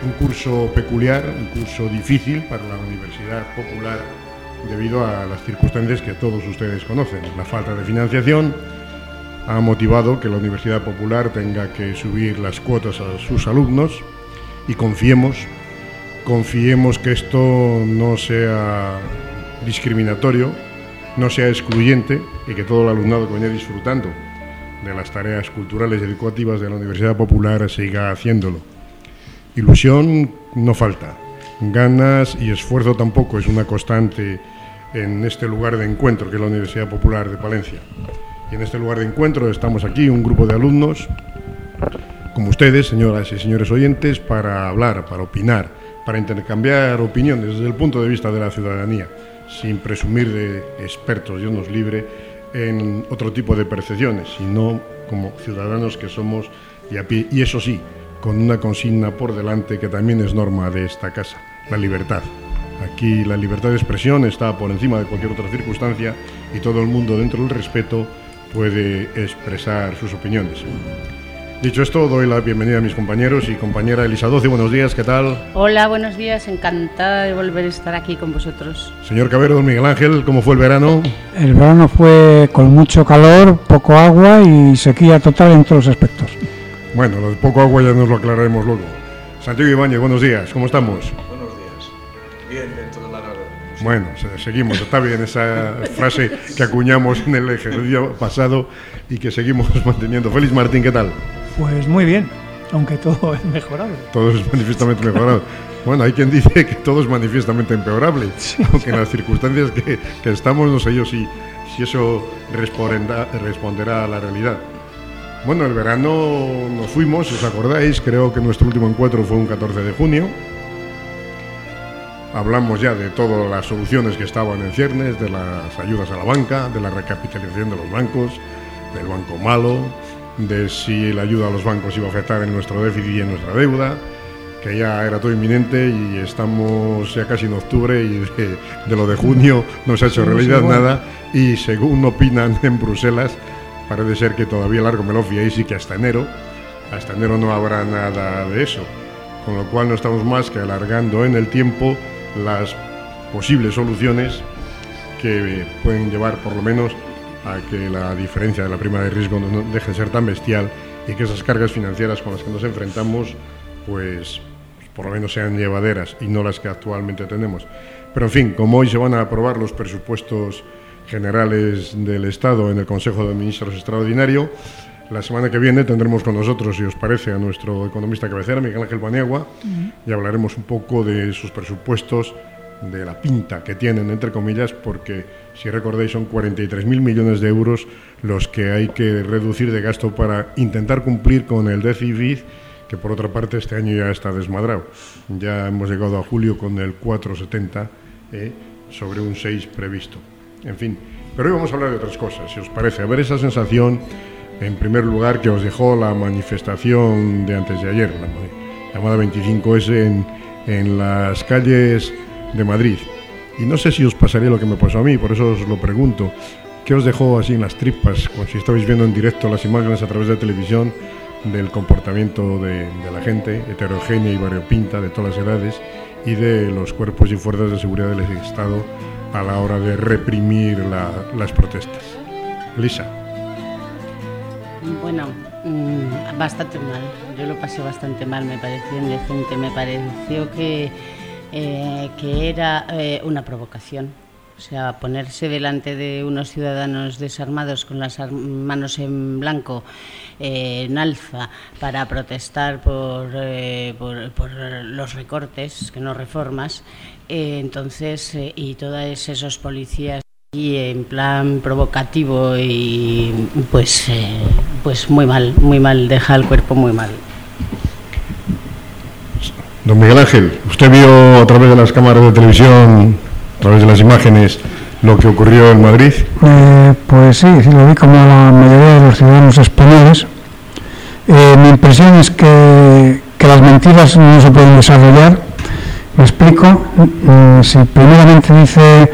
un curso peculiar, un curso difícil para la Universidad Popular debido a las circunstancias que todos ustedes conocen. La falta de financiación ha motivado que la Universidad Popular tenga que subir las cuotas a sus alumnos y confiemos que esto no sea discriminatorio, no sea excluyente y que todo el alumnado que venía disfrutando de las tareas culturales y educativas de la Universidad Popular siga haciéndolo. Ilusión no falta, ganas y esfuerzo tampoco es una constante en este lugar de encuentro que es la Universidad Popular de Palencia. Y en este lugar de encuentro estamos aquí, un grupo de alumnos, como ustedes, señoras y señores oyentes, para hablar, para opinar, para intercambiar opiniones desde el punto de vista de la ciudadanía, sin presumir de expertos, Dios nos libre, en otro tipo de percepciones, sino como ciudadanos que somos y a pie, y eso sí, con una consigna por delante que también es norma de esta casa, la libertad. Aquí la libertad de expresión está por encima de cualquier otra circunstancia y todo el mundo, dentro del respeto, puede expresar sus opiniones. Dicho esto, doy la bienvenida a mis compañeros y compañera Elisa Doce. Buenos días, ¿qué tal? Hola, buenos días, encantada de volver a estar aquí con vosotros. Señor Cabero, don Miguel Ángel, ¿cómo fue el verano? El verano fue con mucho calor, poco agua y sequía total en todos los aspectos. Bueno, lo de poco agua ya nos lo aclararemos luego. Santiago Ibáñez, buenos días, ¿cómo estamos? Buenos días. Bien, dentro de la nada. Bueno, seguimos, está bien esa frase que acuñamos en el ejercicio pasado y que seguimos manteniendo. Félix Martín, ¿qué tal? Pues muy bien, aunque todo es mejorable. Todo es manifiestamente mejorable. Bueno, hay quien dice que todo es manifiestamente empeorable, sí, aunque en las circunstancias que estamos, no sé yo si eso responderá a la realidad. Bueno, el verano nos fuimos, ¿os acordáis? Creo que nuestro último encuentro fue un 14 de junio. Hablamos ya de todas las soluciones que estaban en ciernes, de las ayudas a la banca, de la recapitalización de los bancos, del banco malo, de si la ayuda a los bancos iba a afectar en nuestro déficit y en nuestra deuda, que ya era todo inminente y estamos ya casi en octubre y de lo de junio no se ha hecho realidad nada y según opinan en Bruselas parece ser que todavía largo me lo fiéis y que hasta enero no habrá nada de eso, con lo cual no estamos más que alargando en el tiempo las posibles soluciones que pueden llevar por lo menos a que la diferencia de la prima de riesgo no deje de ser tan bestial y que esas cargas financieras con las que nos enfrentamos pues por lo menos sean llevaderas y no las que actualmente tenemos. Pero en fin, como hoy se van a aprobar los presupuestos generales del Estado en el Consejo de Ministros extraordinario, la semana que viene tendremos con nosotros, si os parece, a nuestro economista cabecera, Miguel Ángel Paniagua, y hablaremos un poco de sus presupuestos, de la pinta que tienen, entre comillas, porque, si recordáis, son 43.000 millones de euros los que hay que reducir de gasto para intentar cumplir con el déficit, que por otra parte este año ya está desmadrado. Ya hemos llegado a julio con el 4,70 sobre un 6 previsto. En fin, pero hoy vamos a hablar de otras cosas, si os parece. A ver esa sensación, en primer lugar, que os dejó la manifestación de antes de ayer, la llamada 25S en las calles de Madrid. Y no sé si os pasaría lo que me pasó a mí, por eso os lo pregunto. ¿Qué os dejó así en las tripas, como si estabais viendo en directo las imágenes a través de televisión del comportamiento de la gente heterogénea y variopinta de todas las edades y de los cuerpos y fuerzas de seguridad del Estado a la hora de reprimir las protestas? Lisa. Bueno, bastante mal. Yo lo pasé bastante mal, me pareció indecente, me pareció que era una provocación. O sea, ponerse delante de unos ciudadanos desarmados con las manos en blanco, en alza, para protestar por los recortes, que no reformas, entonces, y todos esos policías y en plan provocativo y pues muy mal, deja el cuerpo muy mal. Don Miguel Ángel, ¿usted vio a través de las cámaras de televisión, a través de las imágenes, lo que ocurrió en Madrid? Pues sí, lo vi como la mayoría de los ciudadanos españoles. Mi impresión es que las mentiras no se pueden desarrollar. Me explico. Si primeramente dice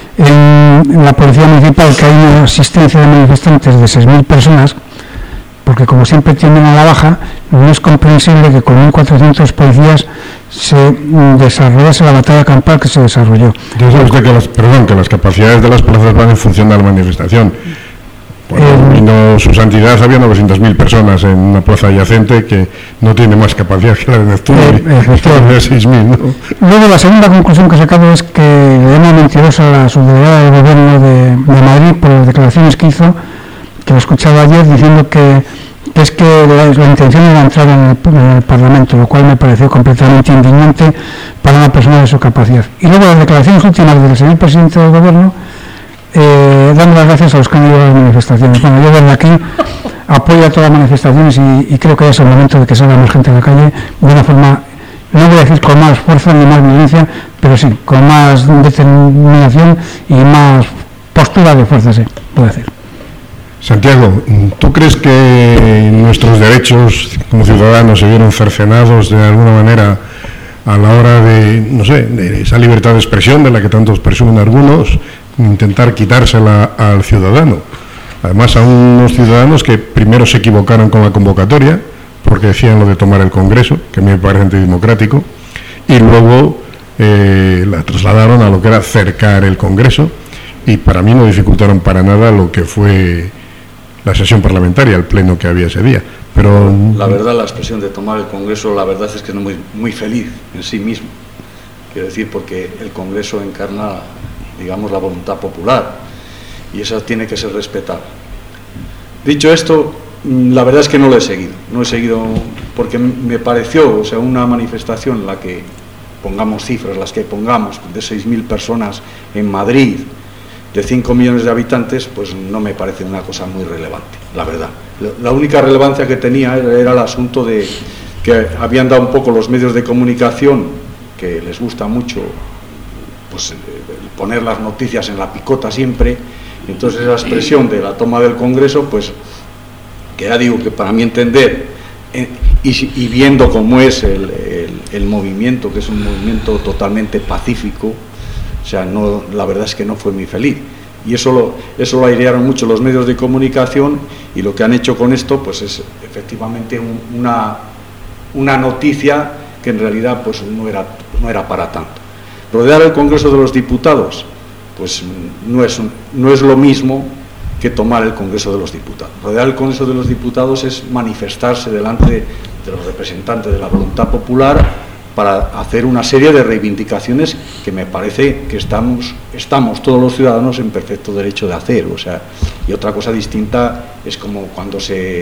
en la Policía Municipal que hay una asistencia de manifestantes de 6.000 personas, porque como siempre tienden a la baja, no es comprensible que con 1.400 policías se desarrollase la batalla campal que se desarrolló. Dice usted que las capacidades de las plazas van en función de la manifestación. Cuando vino su santidad había 900.000 personas en una plaza adyacente que no tiene más capacidad que la de Neptuno, de 6.000, ¿no? Luego la segunda conclusión que he sacado es que le llama mentirosa a la subdelegada del gobierno de Madrid por las declaraciones que hizo, que lo escuchaba ayer, diciendo que es que la intención era entrar en el Parlamento, lo cual me pareció completamente indignante para una persona de su capacidad. Y luego las declaraciones últimas del señor presidente del gobierno, dando las gracias a los que han ido a las manifestaciones. Bueno, yo desde aquí apoyo a todas las manifestaciones y creo que es el momento de que salga más gente a la calle de una forma, no voy a decir con más fuerza ni más violencia, pero sí, con más determinación y más postura de fuerza, sí, puedo decir. Santiago, ¿tú crees que nuestros derechos como ciudadanos se vieron cercenados de alguna manera a la hora de, no sé, de esa libertad de expresión de la que tantos presumen algunos, intentar quitársela al ciudadano? Además, a unos ciudadanos que primero se equivocaron con la convocatoria, porque decían lo de tomar el Congreso, que a mí me parece antidemocrático, y luego la trasladaron a lo que era cercar el Congreso, y para mí no dificultaron para nada lo que fue la sesión parlamentaria, el pleno que había ese día. Pero la verdad, la expresión de tomar el Congreso, la verdad es que no es muy feliz en sí mismo. Quiero decir, porque el Congreso encarna, digamos, la voluntad popular, y esa tiene que ser respetada. Dicho esto, la verdad es que no lo he seguido porque me pareció, o sea, una manifestación en la que pongamos cifras, las que pongamos, de 6.000 personas en Madrid, de 5 millones de habitantes, pues no me parece una cosa muy relevante, la verdad. La única relevancia que tenía era el asunto de que habían dado un poco los medios de comunicación, que les gusta mucho pues poner las noticias en la picota siempre. Entonces esa expresión de la toma del Congreso, pues que ya digo que para mi entender, y viendo cómo es el movimiento, que es un movimiento totalmente pacífico, o sea, no, la verdad es que no fue muy feliz. Y eso lo airearon mucho los medios de comunicación, y lo que han hecho con esto pues es efectivamente una noticia que en realidad pues no era para tanto. Rodear el Congreso de los Diputados pues no es lo mismo que tomar el Congreso de los Diputados. Rodear el Congreso de los Diputados es manifestarse delante de los representantes de la voluntad popular para hacer una serie de reivindicaciones que me parece que estamos todos los ciudadanos en perfecto derecho de hacer. O sea, y otra cosa distinta es como cuando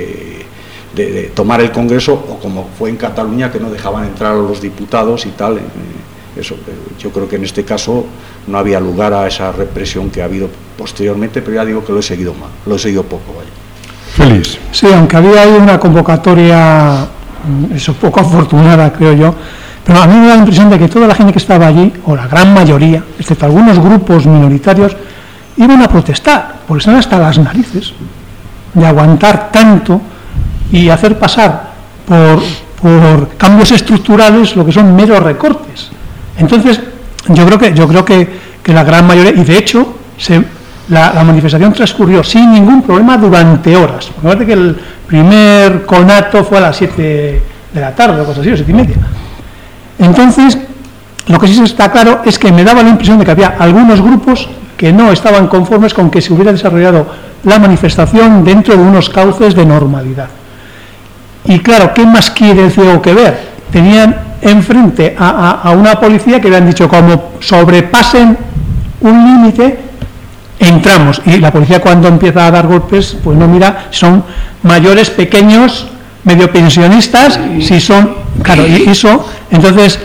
de tomar el Congreso, o como fue en Cataluña, que no dejaban entrar a los diputados y tal. Eso, yo creo que en este caso no había lugar a esa represión que ha habido posteriormente, pero ya digo que lo he seguido mal, lo he seguido poco, vaya. Feliz. Sí, aunque había ahí una convocatoria, eso, poco afortunada, creo yo, pero a mí me da la impresión de que toda la gente que estaba allí, o la gran mayoría, excepto algunos grupos minoritarios, iban a protestar, porque están hasta las narices de aguantar tanto y hacer pasar por cambios estructurales lo que son meros recortes. Entonces, yo creo que la gran mayoría, y de hecho la manifestación transcurrió sin ningún problema durante horas. Porque parece que el primer conato fue a las 7 de la tarde o cosas así, o 7:30. Entonces, lo que sí está claro es que me daba la impresión de que había algunos grupos que no estaban conformes con que se hubiera desarrollado la manifestación dentro de unos cauces de normalidad. Y claro, ¿qué más quiere el ciego que ver? Tenían enfrente a una policía que le han dicho, como sobrepasen un límite, entramos. Y la policía, cuando empieza a dar golpes, pues no mira, son mayores, pequeños, medio pensionistas, si son, claro, y eso, entonces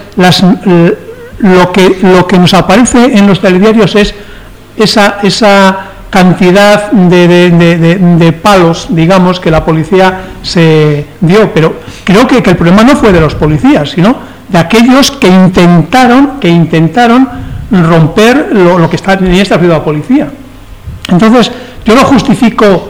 lo que nos aparece en los telediarios es esa cantidad de palos, digamos, que la policía se dio, pero creo que el problema no fue de los policías, sino de aquellos que intentaron romper lo que tenía establecido la policía. Entonces, yo no justifico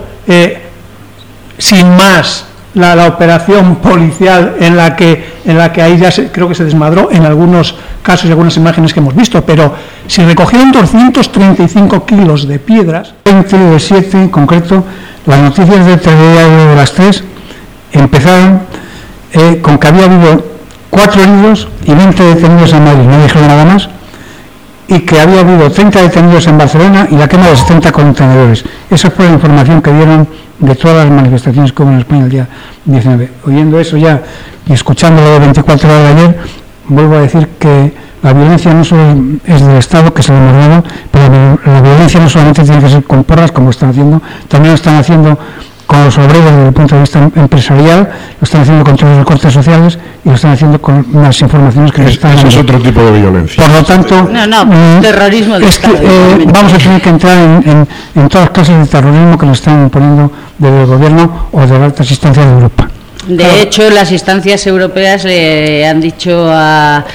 sin más la operación policial en la que ahí ya creo que se desmadró en algunos casos y algunas imágenes que hemos visto, pero si recogieron 235 kilos de piedras, 20 de 7 en concreto, las noticias del telediario de las 3 empezaron con que había habido 4 heridos y 20 detenidos en Madrid, no dijeron nada más, y que había habido 30 detenidos en Barcelona y la quema de 70 contenedores. Esa fue la información que dieron de todas las manifestaciones que hubo en España el día 19. Oyendo eso ya y escuchando lo de 24 horas de ayer, vuelvo a decir que la violencia no solo es del Estado, que se lo hemos dado, pero la violencia no solamente tiene que ser con porras, como están haciendo, también lo están haciendo con los obreros desde el punto de vista empresarial, lo están haciendo con todos los recortes sociales y lo están haciendo con las informaciones que les están dando. Ese es otro tipo de violencia. Por lo tanto, terrorismo de Estado. Vamos a tener que entrar en todas las clases de terrorismo que nos están imponiendo desde el gobierno o de las altas instancias de Europa. De hecho, las instancias europeas le han dicho a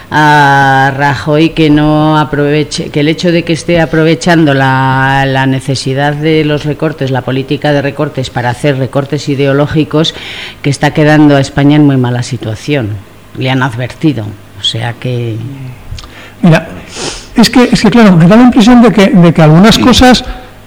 Rajoy que no aproveche, que el hecho de que esté aprovechando la necesidad de los recortes, la política de recortes para hacer recortes ideológicos, que está quedando a España en muy mala situación. Le han advertido, o sea que... Mira, es que claro, me da la impresión de que algunas cosas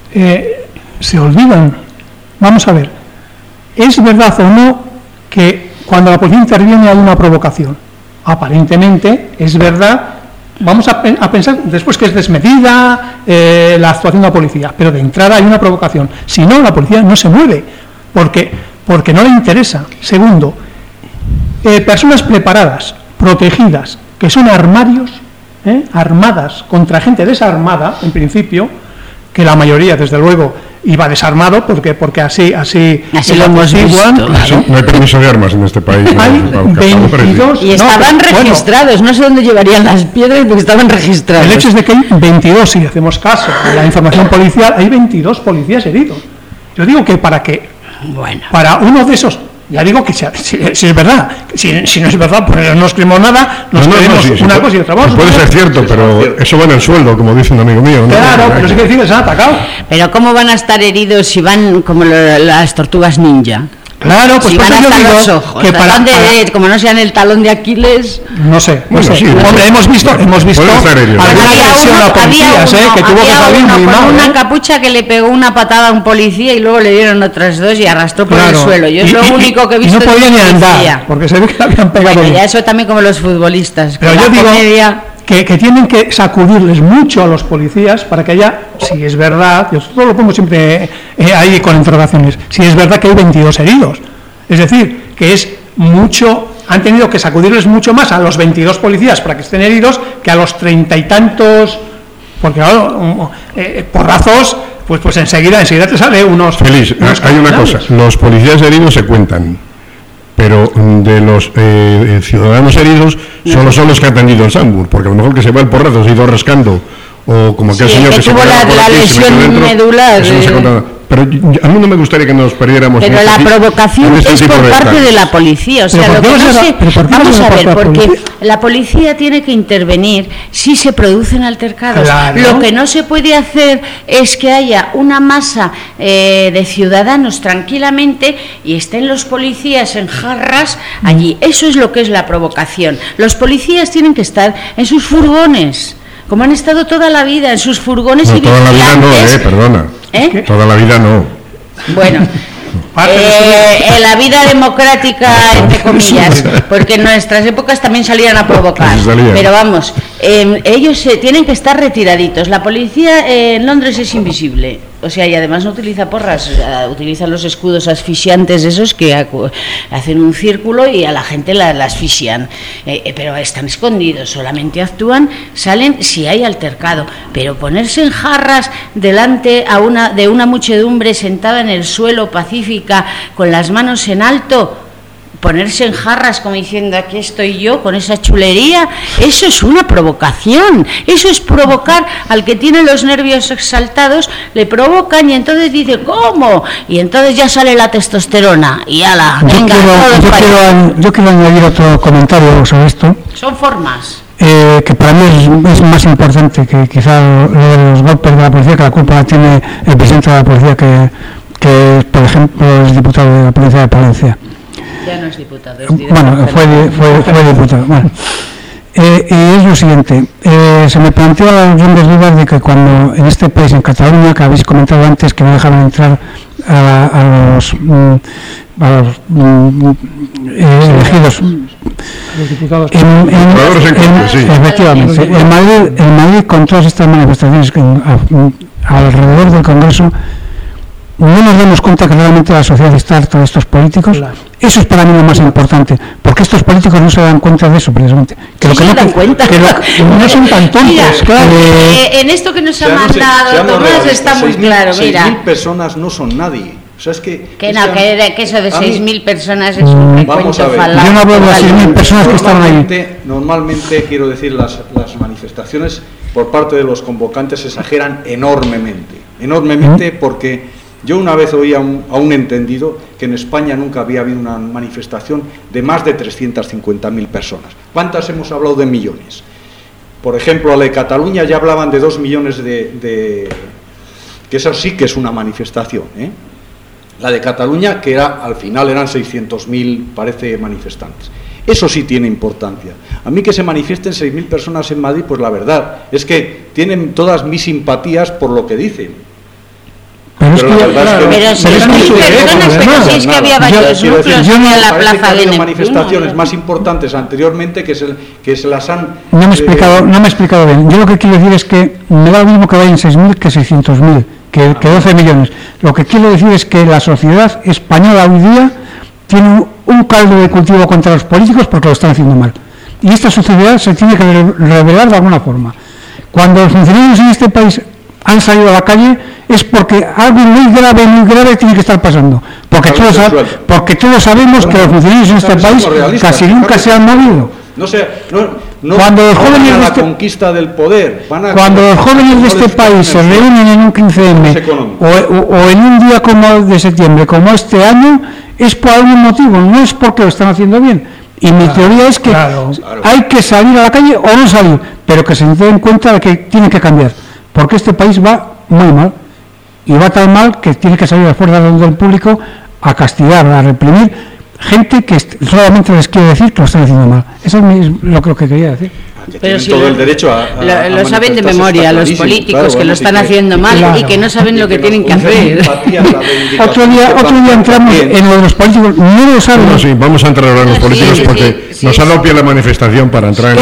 se olvidan. Vamos a ver, ¿es verdad o no que cuando la policía interviene hay una provocación? Aparentemente es verdad, vamos a pensar después que es desmedida la actuación de la policía, pero de entrada hay una provocación. Si no, la policía no se mueve, porque no le interesa. Segundo, personas preparadas, protegidas, que son armarios, armadas contra gente desarmada, en principio, que la mayoría, desde luego, iba desarmado porque así lo hemos visto, claro. No hay permiso de armas en este país. Hay 22 y estaban registrados, no sé dónde llevarían las piedras porque estaban registrados. El hecho es de que hay 22, si hacemos caso a la información policial, hay 22 policías heridos. Yo digo que para uno de esos, ya digo que si es verdad, si no es verdad, pues no escribimos nada, nos creemos una cosa y otra. Puede ser cierto, pero eso va en el sueldo, como dice un amigo mío, ¿no? Claro, pero sí que decir que se han atacado. Pero ¿cómo van a estar heridos si van como las tortugas ninja? Claro, pues si van hasta los ojos, que como no sean el talón de Aquiles. No sé. Sí, hombre, hemos visto alguna agresión a policías, que tuvo que salir muy mal. Con una capucha que le pegó una patada a un policía y luego le dieron otras 2 y arrastró por el suelo. Yo es lo único que he visto. Y no podía ni andar, porque se ve que le habían pegado. Ya eso también como los futbolistas. Pero yo digo que tienen que sacudirles mucho a los policías para que haya, si es verdad, yo todo lo pongo siempre ahí con interrogaciones, si es verdad que hay 22 heridos. Es decir, que es mucho, han tenido que sacudirles mucho más a los 22 policías para que estén heridos que a los 30 y tantos, porque claro, porrazos, pues enseguida te sale unos... Feliz, hay una cosa, los policías heridos se cuentan, pero de los ciudadanos heridos solo son los que han tenido el Sambur, porque a lo mejor que se va el porrazo se ha ido rascando, o como aquel señor que tuvo la lesión medular. Pero a mí no me gustaría que nos perdiéramos. Pero la provocación es por parte de la policía. O sea, lo que no sé. Vamos a ver, porque la policía tiene que intervenir si se producen altercados. Claro. Lo que no se puede hacer es que haya una masa de ciudadanos tranquilamente y estén los policías en jarras allí. Eso es lo que es la provocación. Los policías tienen que estar en sus furgones, como han estado toda la vida, en sus furgones y toda la vida no, perdona. Toda la vida no. Bueno, en la vida democrática, entre comillas, porque en nuestras épocas también salían a provocar. Pero vamos, ellos tienen que estar retiraditos. La policía en Londres es invisible. O sea, y además no utiliza porras, utilizan los escudos asfixiantes esos que hacen un círculo y a la gente la asfixian. Pero están escondidos, solamente actúan, salen si hay altercado. Pero ponerse en jarras delante de una muchedumbre sentada en el suelo pacífica con las manos en alto, ponerse en jarras como diciendo aquí estoy yo con esa chulería, eso es una provocación, eso es provocar al que tiene los nervios exaltados, le provocan y entonces dice ¿cómo? Y entonces ya sale la testosterona y ala, venga, yo quiero añadir otro comentario sobre esto. Son formas. Que para mí es más importante que quizá lo de los golpes de la policía, que la culpa la tiene el presidente de la policía que por ejemplo es diputado de la provincia de Palencia. Ya no es diputado, es director. Bueno, fue diputado. Bueno. Y es lo siguiente, se me planteó a las grandes dudas de que cuando en este país, en Cataluña, que habéis comentado antes que no dejaban entrar a los elegidos. Los diputados. Efectivamente. En Madrid, con todas estas manifestaciones alrededor del Congreso, no nos damos cuenta que realmente la sociedad está harta de estos políticos. Claro. Eso es para mí lo más importante, porque estos políticos no se dan cuenta de eso, precisamente. Que sí, se dan cuenta. No son tan tontos. Mira, claro. En esto que nos ha mandado Tomás está muy claro. Mira, 6.000 personas no son nadie. O sea, es que eso de 6.000 personas es un recuento falaz. Yo no hablo de las 6.000 personas que están ahí. Normalmente, quiero decir, las manifestaciones por parte de los convocantes exageran enormemente, porque yo una vez oí a un entendido que en España nunca había habido una manifestación de más de 350.000 personas. ¿Cuántas hemos hablado de millones? Por ejemplo, a la de Cataluña ya hablaban de 2 millones que eso sí que es una manifestación, ¿eh? La de Cataluña, que al final eran 600.000, parece, manifestantes. Eso sí tiene importancia. A mí que se manifiesten 6.000 personas en Madrid, pues la verdad es que tienen todas mis simpatías por lo que dicen. Pero es que había varios núcleos en la plaza de manifestaciones más importantes anteriormente que se las han... No me he explicado bien. Yo lo que quiero decir es que me da lo mismo que vayan 6.000 que 600.000, que 12 millones. Lo que quiero decir es que la sociedad española hoy día tiene un caldo de cultivo contra los políticos porque lo están haciendo mal. Y esta sociedad se tiene que revelar de alguna forma. Cuando los funcionarios en este país han salido a la calle es porque algo muy grave tiene que estar pasando. Porque todos sabemos que los funcionarios en este país casi nunca se han movido. Cuando los jóvenes de la conquista del poder, cuando los jóvenes de este país se reúnen en un 15M o en un día como de septiembre, como este año, es por algún motivo, no es porque lo están haciendo bien. Y mi teoría es que hay que salir a la calle o no salir, pero que se den cuenta de que tienen que cambiar, porque este país va muy mal, y va tan mal que tiene que salir las fuerzas del público a castigar, a reprimir gente que solamente les quiere decir que lo están haciendo mal. Eso es lo que quería decir. Pero si todo el derecho lo saben de memoria los políticos, claro, que lo están haciendo mal y que no saben lo que tienen que hacer. Otro día entramos en lo de los políticos, no lo saben. No, sí, vamos a entrar ahora en los políticos porque nos ha dado pie la manifestación para entrar en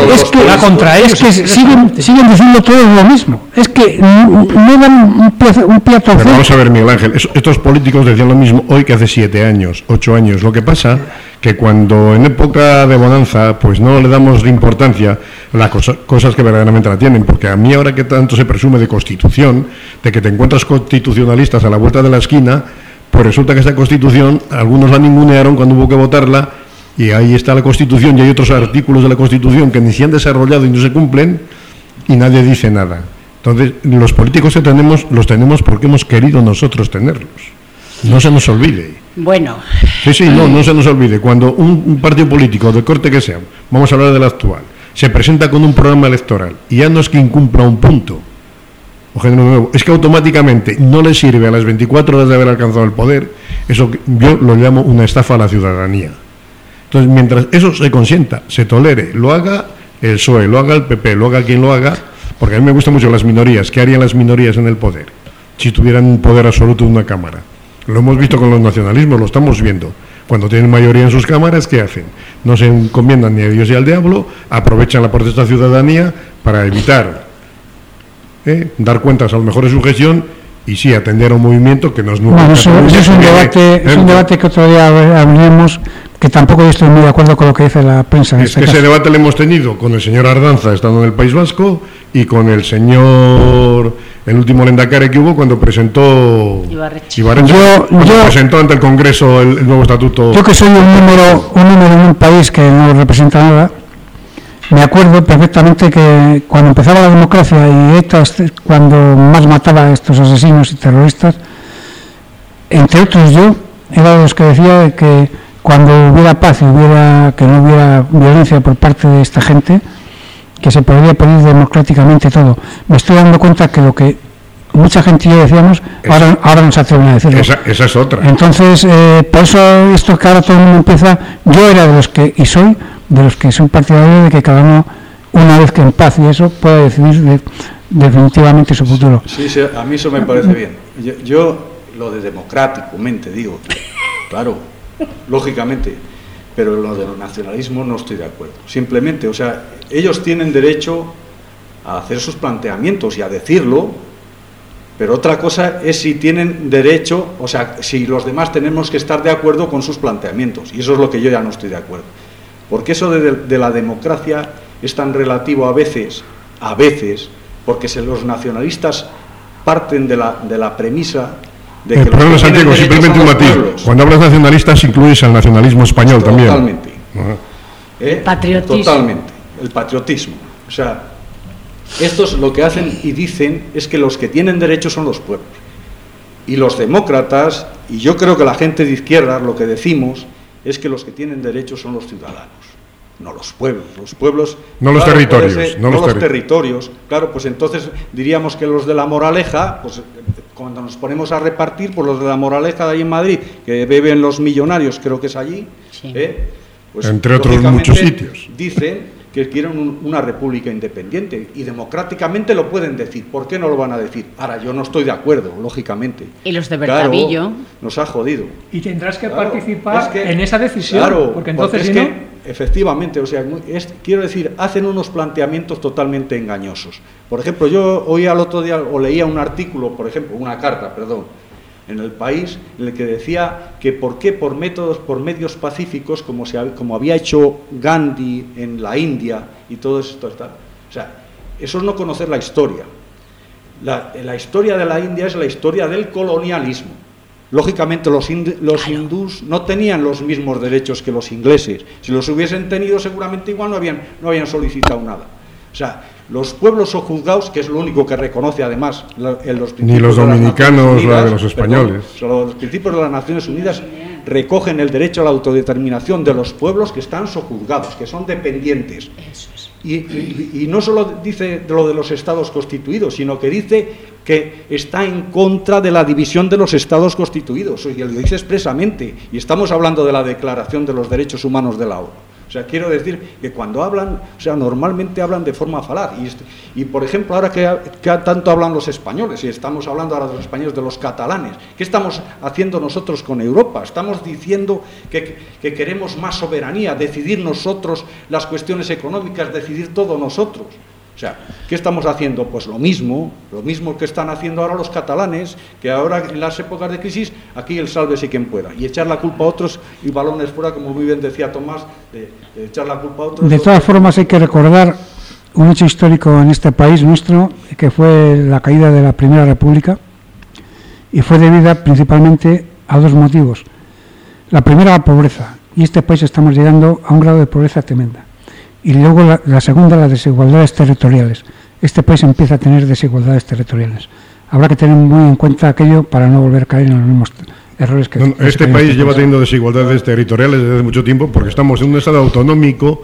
es que siguen diciendo todo lo mismo. Es que no dan un plato. Pero vamos a ver, Miguel Ángel, estos políticos decían lo mismo hoy que hace 7 años, 8 años. Lo que pasa que cuando en época de bonanza pues no le damos importancia a las cosas que verdaderamente la tienen, porque a mí ahora que tanto se presume de constitución, de que te encuentras constitucionalistas a la vuelta de la esquina, pues resulta que esta constitución algunos la ningunearon cuando hubo que votarla y ahí está la constitución y hay otros artículos de la constitución que ni se han desarrollado y no se cumplen y nadie dice nada. Entonces los políticos que tenemos los tenemos porque hemos querido nosotros tenerlos. No se nos olvide. Bueno. Sí, no se nos olvide. Cuando un partido político, de corte que sea, vamos a hablar del actual, se presenta con un programa electoral y ya no es que incumpla un punto o género nuevo, es que automáticamente no le sirve a las 24 horas de haber alcanzado el poder. Eso yo lo llamo una estafa a la ciudadanía. Entonces, mientras eso se consienta, se tolere, lo haga el PSOE, lo haga el PP, lo haga quien lo haga, porque a mí me gustan mucho las minorías. ¿Qué harían las minorías en el poder si tuvieran un poder absoluto de una cámara? Lo hemos visto con los nacionalismos, lo estamos viendo. Cuando tienen mayoría en sus cámaras, ¿qué hacen? No se encomiendan ni a Dios ni al diablo, aprovechan la protesta ciudadanía para evitar dar cuentas a lo mejor de su gestión y sí atender a un movimiento que no es nuevo. Bueno, eso es un debate que otro día hablaremos, que tampoco estoy muy de acuerdo con lo que dice la prensa. Es que ese debate lo hemos tenido con el señor Ardanza, estando en el País Vasco, y con el señor, el último Lehendakari que hubo cuando presentó Ibarretxe, presentó ante el Congreso el nuevo estatuto. Yo que soy un número en un país que no representa nada, me acuerdo perfectamente que cuando empezaba la democracia y ETA, cuando más mataba a estos asesinos y terroristas, entre otros yo era de los que decía que cuando hubiera paz y que no hubiera violencia por parte de esta gente, que se podría pedir democráticamente todo. Me estoy dando cuenta que lo que mucha gente y yo decíamos, ahora no se atreven a decirlo. Esa es otra. Entonces, por eso esto que ahora todo el mundo empieza, yo era de los que, y soy, de los que son partidarios de que cada uno, una vez que en paz y eso, pueda decidir definitivamente su futuro. Sí, a mí eso me parece bien. Yo lo de democráticamente, digo, claro, lógicamente, pero lo del nacionalismo no estoy de acuerdo. Simplemente, o sea, ellos tienen derecho a hacer sus planteamientos y a decirlo, pero otra cosa es si tienen derecho, o sea, si los demás tenemos que estar de acuerdo con sus planteamientos, y eso es lo que yo ya no estoy de acuerdo. Porque eso de la democracia es tan relativo a veces, porque los nacionalistas parten de la premisa de que... Perdón, Santiago, simplemente un matiz. Cuando hablas nacionalistas incluyes al nacionalismo español también. Totalmente. Patriotismo. Totalmente, el patriotismo. O sea, estos lo que hacen y dicen es que los que tienen derechos son los pueblos. Y los demócratas, y yo creo que la gente de izquierda, lo que decimos es que los que tienen derechos son los ciudadanos, no los pueblos. Los pueblos... No los territorios. No los territorios. Claro, pues entonces diríamos que los de La Moraleja, pues cuando nos ponemos a repartir, pues los de La Moraleja de ahí en Madrid, que beben los millonarios, creo que es allí, sí. Pues entre otros muchos sitios. Dicen que quieren una república independiente y democráticamente lo pueden decir. ¿Por qué no lo van a decir? Ahora, yo no estoy de acuerdo, lógicamente. Y los de Bertavillo. Claro, nos ha jodido. Y tendrás que participar en esa decisión. Claro, porque entonces porque es que, efectivamente, o sea, quiero decir, hacen unos planteamientos totalmente engañosos. Por ejemplo, yo oía el otro día, o leía un artículo, por ejemplo, una carta, en El País, en el que decía que por qué por medios pacíficos, como había hecho Gandhi en la India y todo esto, o sea, eso es no conocer la historia. La historia de la India es la historia del colonialismo. Lógicamente los hindús no tenían los mismos derechos que los ingleses. Si los hubiesen tenido, seguramente igual no habían solicitado nada. O sea, los pueblos sojuzgados, que es lo único que reconoce además en los principios... Ni los dominicanos, la de los españoles. Los principios de las Naciones Unidas recogen el derecho a la autodeterminación de los pueblos que están sojuzgados, que son dependientes. Eso es. Y no solo dice lo de los estados constituidos, sino que dice que está en contra de la división de los estados constituidos, y lo dice expresamente, y estamos hablando de la Declaración de los Derechos Humanos de la ONU. O sea, quiero decir que cuando hablan, o sea, normalmente hablan de forma falaz. Y por ejemplo, ahora que tanto hablan los españoles, y estamos hablando ahora de los españoles, de los catalanes, ¿qué estamos haciendo nosotros con Europa? Estamos diciendo que queremos más soberanía, decidir nosotros las cuestiones económicas, decidir todo nosotros. O sea, ¿qué estamos haciendo? Pues lo mismo que están haciendo ahora los catalanes, que ahora en las épocas de crisis, aquí el sálvese quien pueda, y echar la culpa a otros y balones fuera, como muy bien decía Tomás, de echar la culpa a otros. De todas formas, hay que recordar un hecho histórico en este país nuestro, que fue la caída de la Primera República, y fue debida principalmente a dos motivos. La primera, la pobreza, y este país estamos llegando a un grado de pobreza tremenda. Y luego la segunda, las desigualdades territoriales. Este país empieza a tener desigualdades territoriales. Habrá que tener muy en cuenta aquello para no volver a caer en los mismos errores que... Este país lleva teniendo desigualdades territoriales desde mucho tiempo porque estamos en un estado autonómico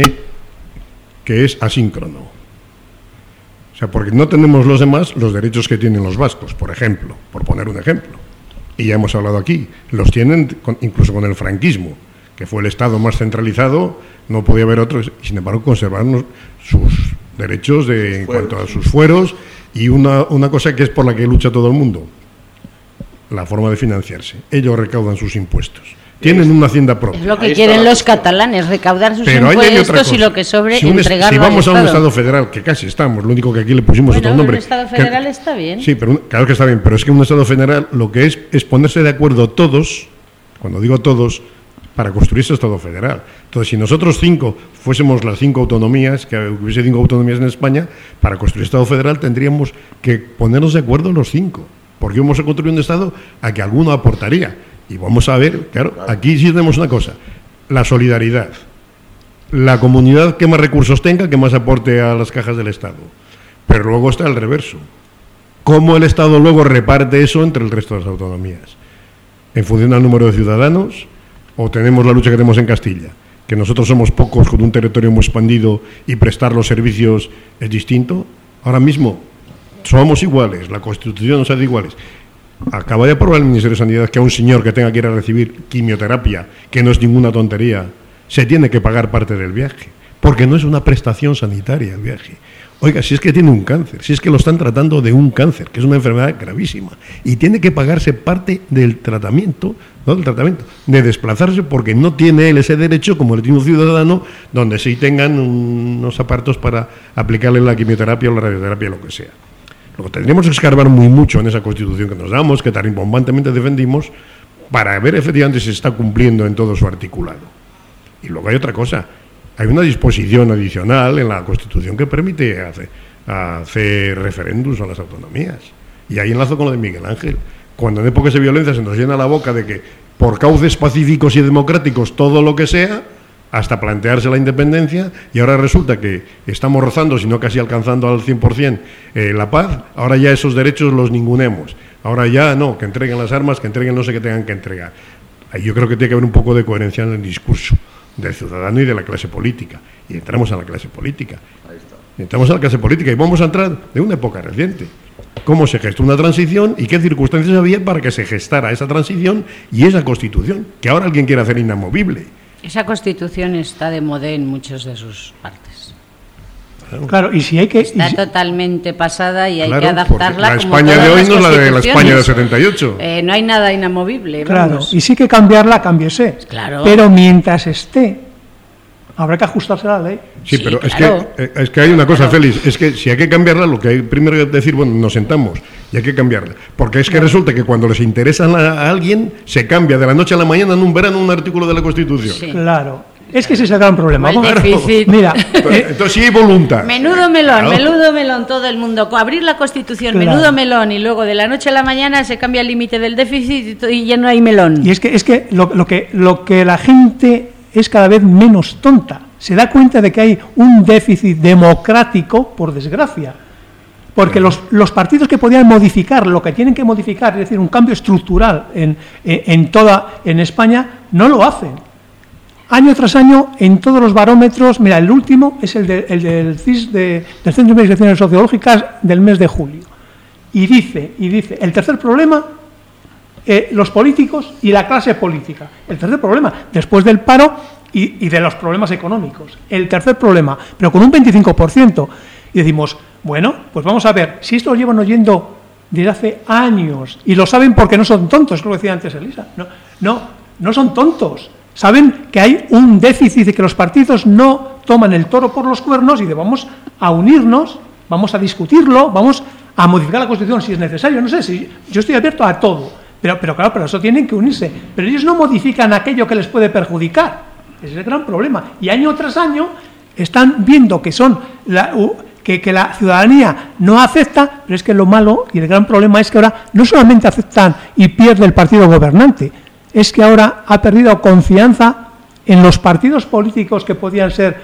que es asíncrono. O sea, porque no tenemos los demás los derechos que tienen los vascos, por ejemplo, por poner un ejemplo. Y ya hemos hablado aquí, los tienen incluso con el franquismo, que fue el Estado más centralizado, no podía haber otros, sin embargo conservaron sus derechos en cuanto a sus fueros, y una cosa que es por la que lucha todo el mundo, la forma de financiarse. Ellos recaudan sus impuestos, tienen una hacienda propia. Es lo que quieren los catalanes, recaudar sus impuestos y lo que sobre entregarlo si vamos al a un Estado. Estado federal, que casi estamos, lo único que aquí le pusimos otro nombre. Un Estado federal está bien. Sí, pero claro que está bien, pero es que un Estado federal lo que es ponerse de acuerdo todos, cuando digo todos, para construir ese Estado federal. Entonces, si nosotros fuésemos las 5 autonomías, que hubiese 5 autonomías en España, para construir Estado federal tendríamos que ponernos de acuerdo los 5, porque vamos a construir un Estado a que alguno aportaría. Y vamos a ver, claro, aquí sí tenemos una cosa, la solidaridad. La comunidad que más recursos tenga, que más aporte a las cajas del Estado. Pero luego está el reverso. ¿Cómo el Estado luego reparte eso entre el resto de las autonomías? En función del número de ciudadanos, o tenemos la lucha que tenemos en Castilla, que nosotros somos pocos con un territorio muy expandido y prestar los servicios es distinto. Ahora mismo somos iguales, la Constitución nos hace iguales. Acaba de aprobar el Ministerio de Sanidad que a un señor que tenga que ir a recibir quimioterapia, que no es ninguna tontería, se tiene que pagar parte del viaje. porque no es una prestación sanitaria el viaje. Oiga, si es que tiene un cáncer, si es que lo están tratando de un cáncer, que es una enfermedad gravísima, y tiene que pagarse parte del tratamiento, no del tratamiento, de desplazarse porque no tiene él ese derecho como el tiene un ciudadano, donde sí tengan unos aparatos para aplicarle la quimioterapia o la radioterapia, lo que sea. Lo que tendríamos que escarbar muy mucho en esa Constitución que nos damos, que tan rimbombantemente defendimos, para ver efectivamente si se está cumpliendo en todo su articulado. Y luego hay otra cosa. Hay una disposición adicional en la Constitución que permite hacer referéndums a las autonomías. Y ahí enlazo con lo de Miguel Ángel. Cuando en épocas de violencia se nos llena la boca de que por cauces pacíficos y democráticos todo lo que sea, hasta plantearse la independencia, y ahora resulta que estamos rozando, si no casi alcanzando al 100% la paz, ahora ya esos derechos los ningunemos. Ahora ya no, que entreguen las armas, que entreguen no sé qué tengan que entregar. Ahí yo creo que tiene que haber un poco de coherencia en el discurso del ciudadano y de la clase política. Y entramos a la clase política. Entramos a la clase política y vamos a entrar de una época reciente. Cómo se gestó una transición y qué circunstancias había para que se gestara esa transición y esa Constitución, que ahora alguien quiere hacer inamovible. Esa Constitución está de moda en muchas de sus partes. Claro, y si hay que... Está totalmente pasada y hay que adaptarla. La España de hoy no es la de la España de 78. No hay nada inamovible. Claro, vamos. y sí que cambiarla, cámbiese. Claro. Pero mientras esté, habrá que ajustarse a la ley. Sí, pero claro. es que hay una cosa, Félix, es que si hay que cambiarla, lo que hay primero que decir, bueno, nos sentamos y hay que cambiarla. Porque es que resulta que cuando les interesa a alguien, se cambia de la noche a la mañana en un verano un artículo de la Constitución. Sí. Claro. Es que ese es el gran problema. Mira, entonces sí hay voluntad. Menudo melón, todo el mundo. Abrir la Constitución, claro. Menudo melón, y luego de la noche a la mañana se cambia el límite del déficit y ya no hay melón. Y es que lo que la gente es cada vez menos tonta. Se da cuenta de que hay un déficit democrático, por desgracia. Porque los partidos que podían modificar lo que tienen que modificar, es decir, un cambio estructural en España, no lo hacen. Año tras año, en todos los barómetros, mira, el último es el del CIS, del Centro de Investigaciones Sociológicas, del mes de julio. Y dice, el tercer problema, los políticos y la clase política. El tercer problema, después del paro y de los problemas económicos. El tercer problema, pero con un 25%. Y decimos, bueno, pues vamos a ver, si esto lo llevan oyendo desde hace años, y lo saben porque no son tontos, es lo que decía antes Elisa. No son tontos. Saben que hay un déficit de que los partidos no toman el toro por los cuernos y vamos a unirnos, vamos a discutirlo, vamos a modificar la Constitución si es necesario. No sé, si yo estoy abierto a todo, pero claro, pero eso tienen que unirse. Pero ellos no modifican aquello que les puede perjudicar. Ese es el gran problema. Y año tras año están viendo que que la ciudadanía no acepta, pero es que lo malo y el gran problema es que ahora no solamente aceptan y pierde el partido gobernante, es que ahora ha perdido confianza en los partidos políticos que podían ser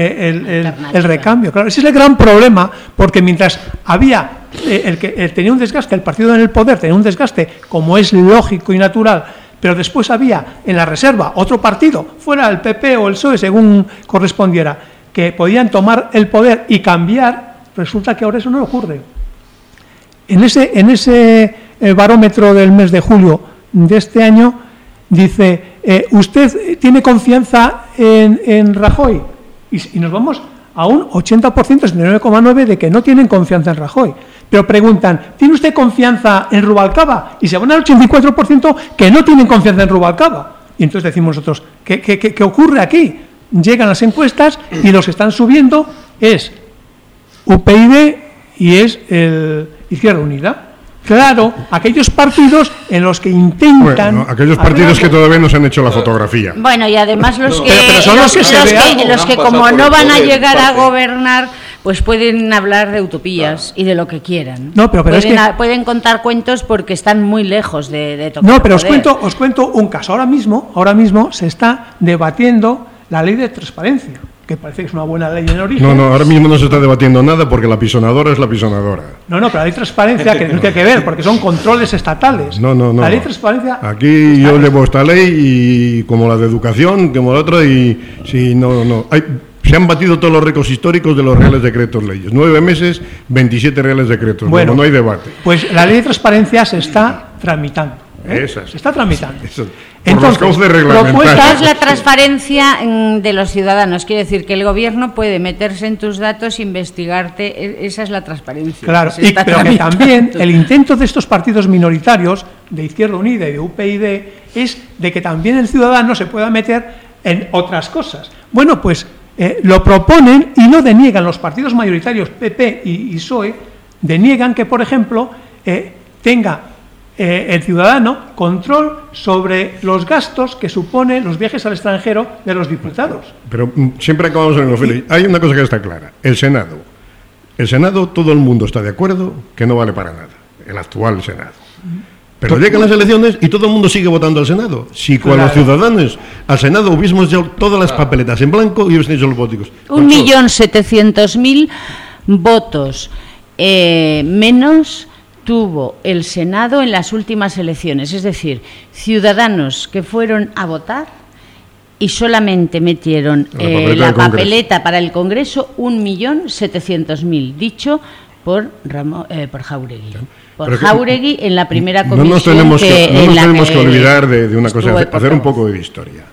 el recambio. Claro, ese es el gran problema, porque mientras había el que tenía un desgaste, el partido en el poder tenía un desgaste, como es lógico y natural, pero después había en la reserva otro partido, fuera el PP o el PSOE, según correspondiera, que podían tomar el poder y cambiar, resulta que ahora eso no ocurre. En ese barómetro del mes de julio de este año, dice, ¿usted tiene confianza en Rajoy? Y nos vamos a un 80%, 79,9% de que no tienen confianza en Rajoy. Pero preguntan, ¿tiene usted confianza en Rubalcaba? Y se van al 84% que no tienen confianza en Rubalcaba. Y entonces decimos nosotros, ¿qué ocurre aquí? Llegan las encuestas y los que están subiendo es UPyD y es el Izquierda Unida. Claro, aquellos partidos en los que intentan... Bueno, aquellos partidos que todavía no se han hecho la fotografía. Bueno, y además los que como no van a llegar a gobernar, pues pueden hablar de utopías y de lo que quieran. No, pero pueden contar cuentos porque están muy lejos de tocar. No, pero os cuento un caso. Ahora mismo se está debatiendo la ley de transparencia, que parece que es una buena ley en origen. No, ahora mismo no se está debatiendo nada porque la pisonadora es la pisonadora. No, pero la ley de transparencia que no tiene que ver, porque son controles estatales. No. La ley de transparencia... Aquí yo llevo esta ley y como la de educación, como la otra, y sí, no. Se han batido todos los récords históricos de los reales decretos leyes. 9 meses, 27 reales decretos. Bueno, no hay debate. Pues la ley de transparencia se está tramitando. Esas. Se está tramitando. Eso. Entonces, por los cauces reglamentarios. Esta es la transparencia de los ciudadanos. Quiere decir que el gobierno puede meterse en tus datos, investigarte. Esa es la transparencia. Claro, Se está pero que tramitando. también el intento de estos partidos minoritarios, de Izquierda Unida y de UPyD, es de que también el ciudadano se pueda meter en otras cosas. Bueno, pues lo proponen y lo deniegan los partidos mayoritarios, PP y PSOE, deniegan que, por ejemplo, tenga el ciudadano control sobre los gastos que suponen los viajes al extranjero de los diputados. Pero siempre acabamos en lo feliz. Hay una cosa que está clara. El Senado, todo el mundo está de acuerdo que no vale para nada. El actual Senado. Pero llegan las elecciones y todo el mundo sigue votando al Senado. Si con los ciudadanos al Senado hubiésemos hecho todas las papeletas en blanco y hubiesen hecho los políticos. 1.700.000 votos menos tuvo el Senado en las últimas elecciones, es decir, ciudadanos que fueron a votar y solamente metieron la papeleta para el Congreso 1.700.000, dicho por Jáuregui. Por Jáuregui en la primera comisión. No nos tenemos que olvidar de una cosa, hacer un poco de historia.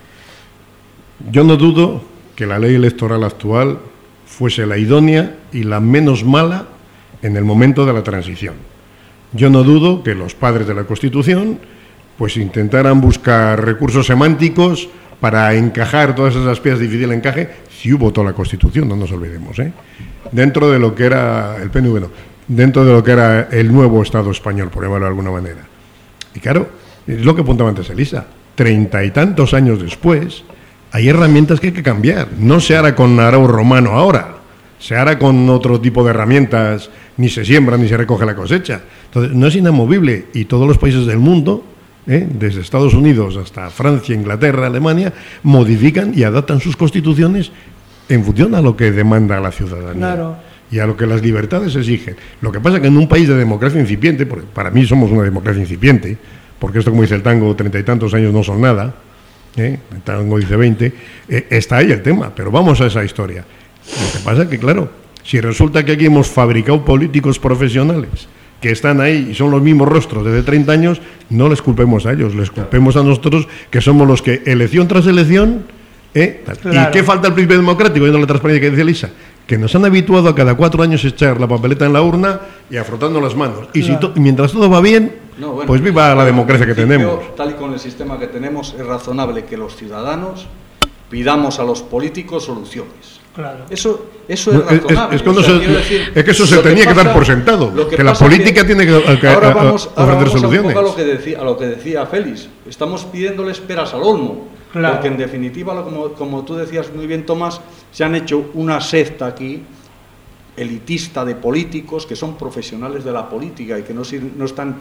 Yo no dudo que la ley electoral actual fuese la idónea y la menos mala en el momento de la transición. Yo no dudo que los padres de la Constitución pues intentaran buscar recursos semánticos para encajar todas esas piezas de difícil encaje, si hubo toda la Constitución, no nos olvidemos, dentro de lo que era el PNV, dentro de lo que era el nuevo Estado español, por llamarlo de alguna manera. Y claro, es lo que apuntaba antes Elisa, 30 y tantos años después, hay herramientas que hay que cambiar. No se hará con arao romano ahora, se hará con otro tipo de herramientas, ni se siembra ni se recoge la cosecha. Entonces, no es inamovible, y todos los países del mundo, desde Estados Unidos hasta Francia, Inglaterra, Alemania, modifican y adaptan sus constituciones en función a lo que demanda la ciudadanía. Claro. Y a lo que las libertades exigen. Lo que pasa es que en un país de democracia incipiente, porque para mí somos una democracia incipiente, porque esto, como dice el tango, 30 y tantos años no son nada, el tango dice 20, está ahí el tema, pero vamos a esa historia. Lo que pasa es que, claro, si resulta que aquí hemos fabricado políticos profesionales que están ahí y son los mismos rostros desde 30 años, no les culpemos a ellos, les culpemos a nosotros, que somos los que, elección tras elección, Claro. ¿Y qué falta al principio democrático? Viendo la transparencia que dice Elisa, que nos han habituado a cada 4 años echar la papeleta en la urna y a frotando las manos. Y Claro. mientras todo va bien, pues viva la democracia que tenemos. Tal y con el sistema que tenemos, es razonable que los ciudadanos pidamos a los políticos soluciones. Claro. Eso es razonable. Es que eso se tenía que dar por sentado, que la política tiene que ahora vamos ofrecer soluciones. Un poco a lo que decía Félix. Estamos pidiéndoles peras al olmo. Claro. Porque en definitiva, como tú decías muy bien, Tomás, se han hecho una secta aquí elitista de políticos que son profesionales de la política y que no están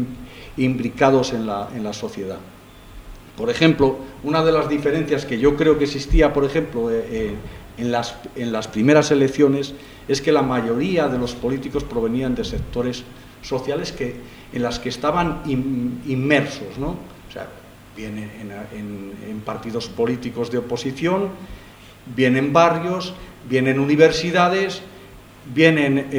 imbricados en la sociedad. Por ejemplo, una de las diferencias que yo creo que existía, por ejemplo, en las primeras elecciones, es que la mayoría de los políticos provenían de sectores sociales en las que estaban inmersos, ¿no? O sea, bien en partidos políticos de oposición, bien en barrios, bien en universidades, bien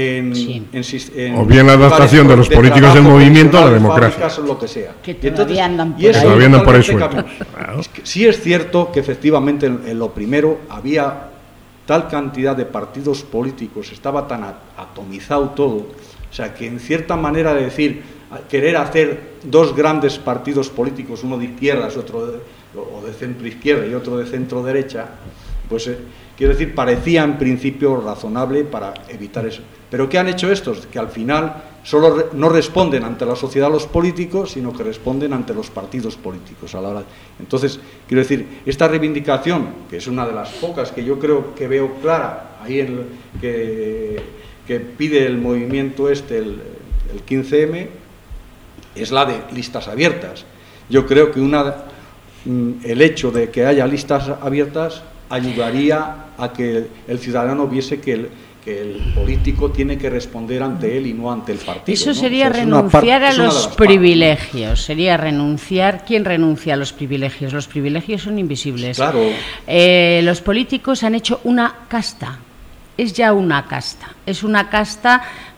o bien la adaptación de los políticos del movimiento a la democracia, fábricas, lo que sea. Que todavía andan por ahí. Todavía andan por eso. Sí es cierto que efectivamente en lo primero había tal cantidad de partidos políticos, estaba tan atomizado todo, o sea que en cierta manera de decir, querer hacer 2 grandes partidos políticos, uno de izquierdas, otro de centro izquierda y otro de centro derecha, pues quiero decir, parecía en principio razonable para evitar eso. Pero ¿qué han hecho estos? Que al final solo no responden ante la sociedad los políticos, sino que responden ante los partidos políticos a la hora. Entonces, quiero decir, esta reivindicación, que es una de las pocas que yo creo que veo clara ahí que pide el movimiento el 15M, es la de listas abiertas. Yo creo que el hecho de que haya listas abiertas ayudaría a que el ciudadano viese que el político tiene que responder ante él y no ante el partido. Eso sería renunciar a los privilegios. Sería renunciar. ¿Quién renuncia a los privilegios? Los privilegios son invisibles. Claro. Los políticos han hecho una casta. Es ya una casta. Es una casta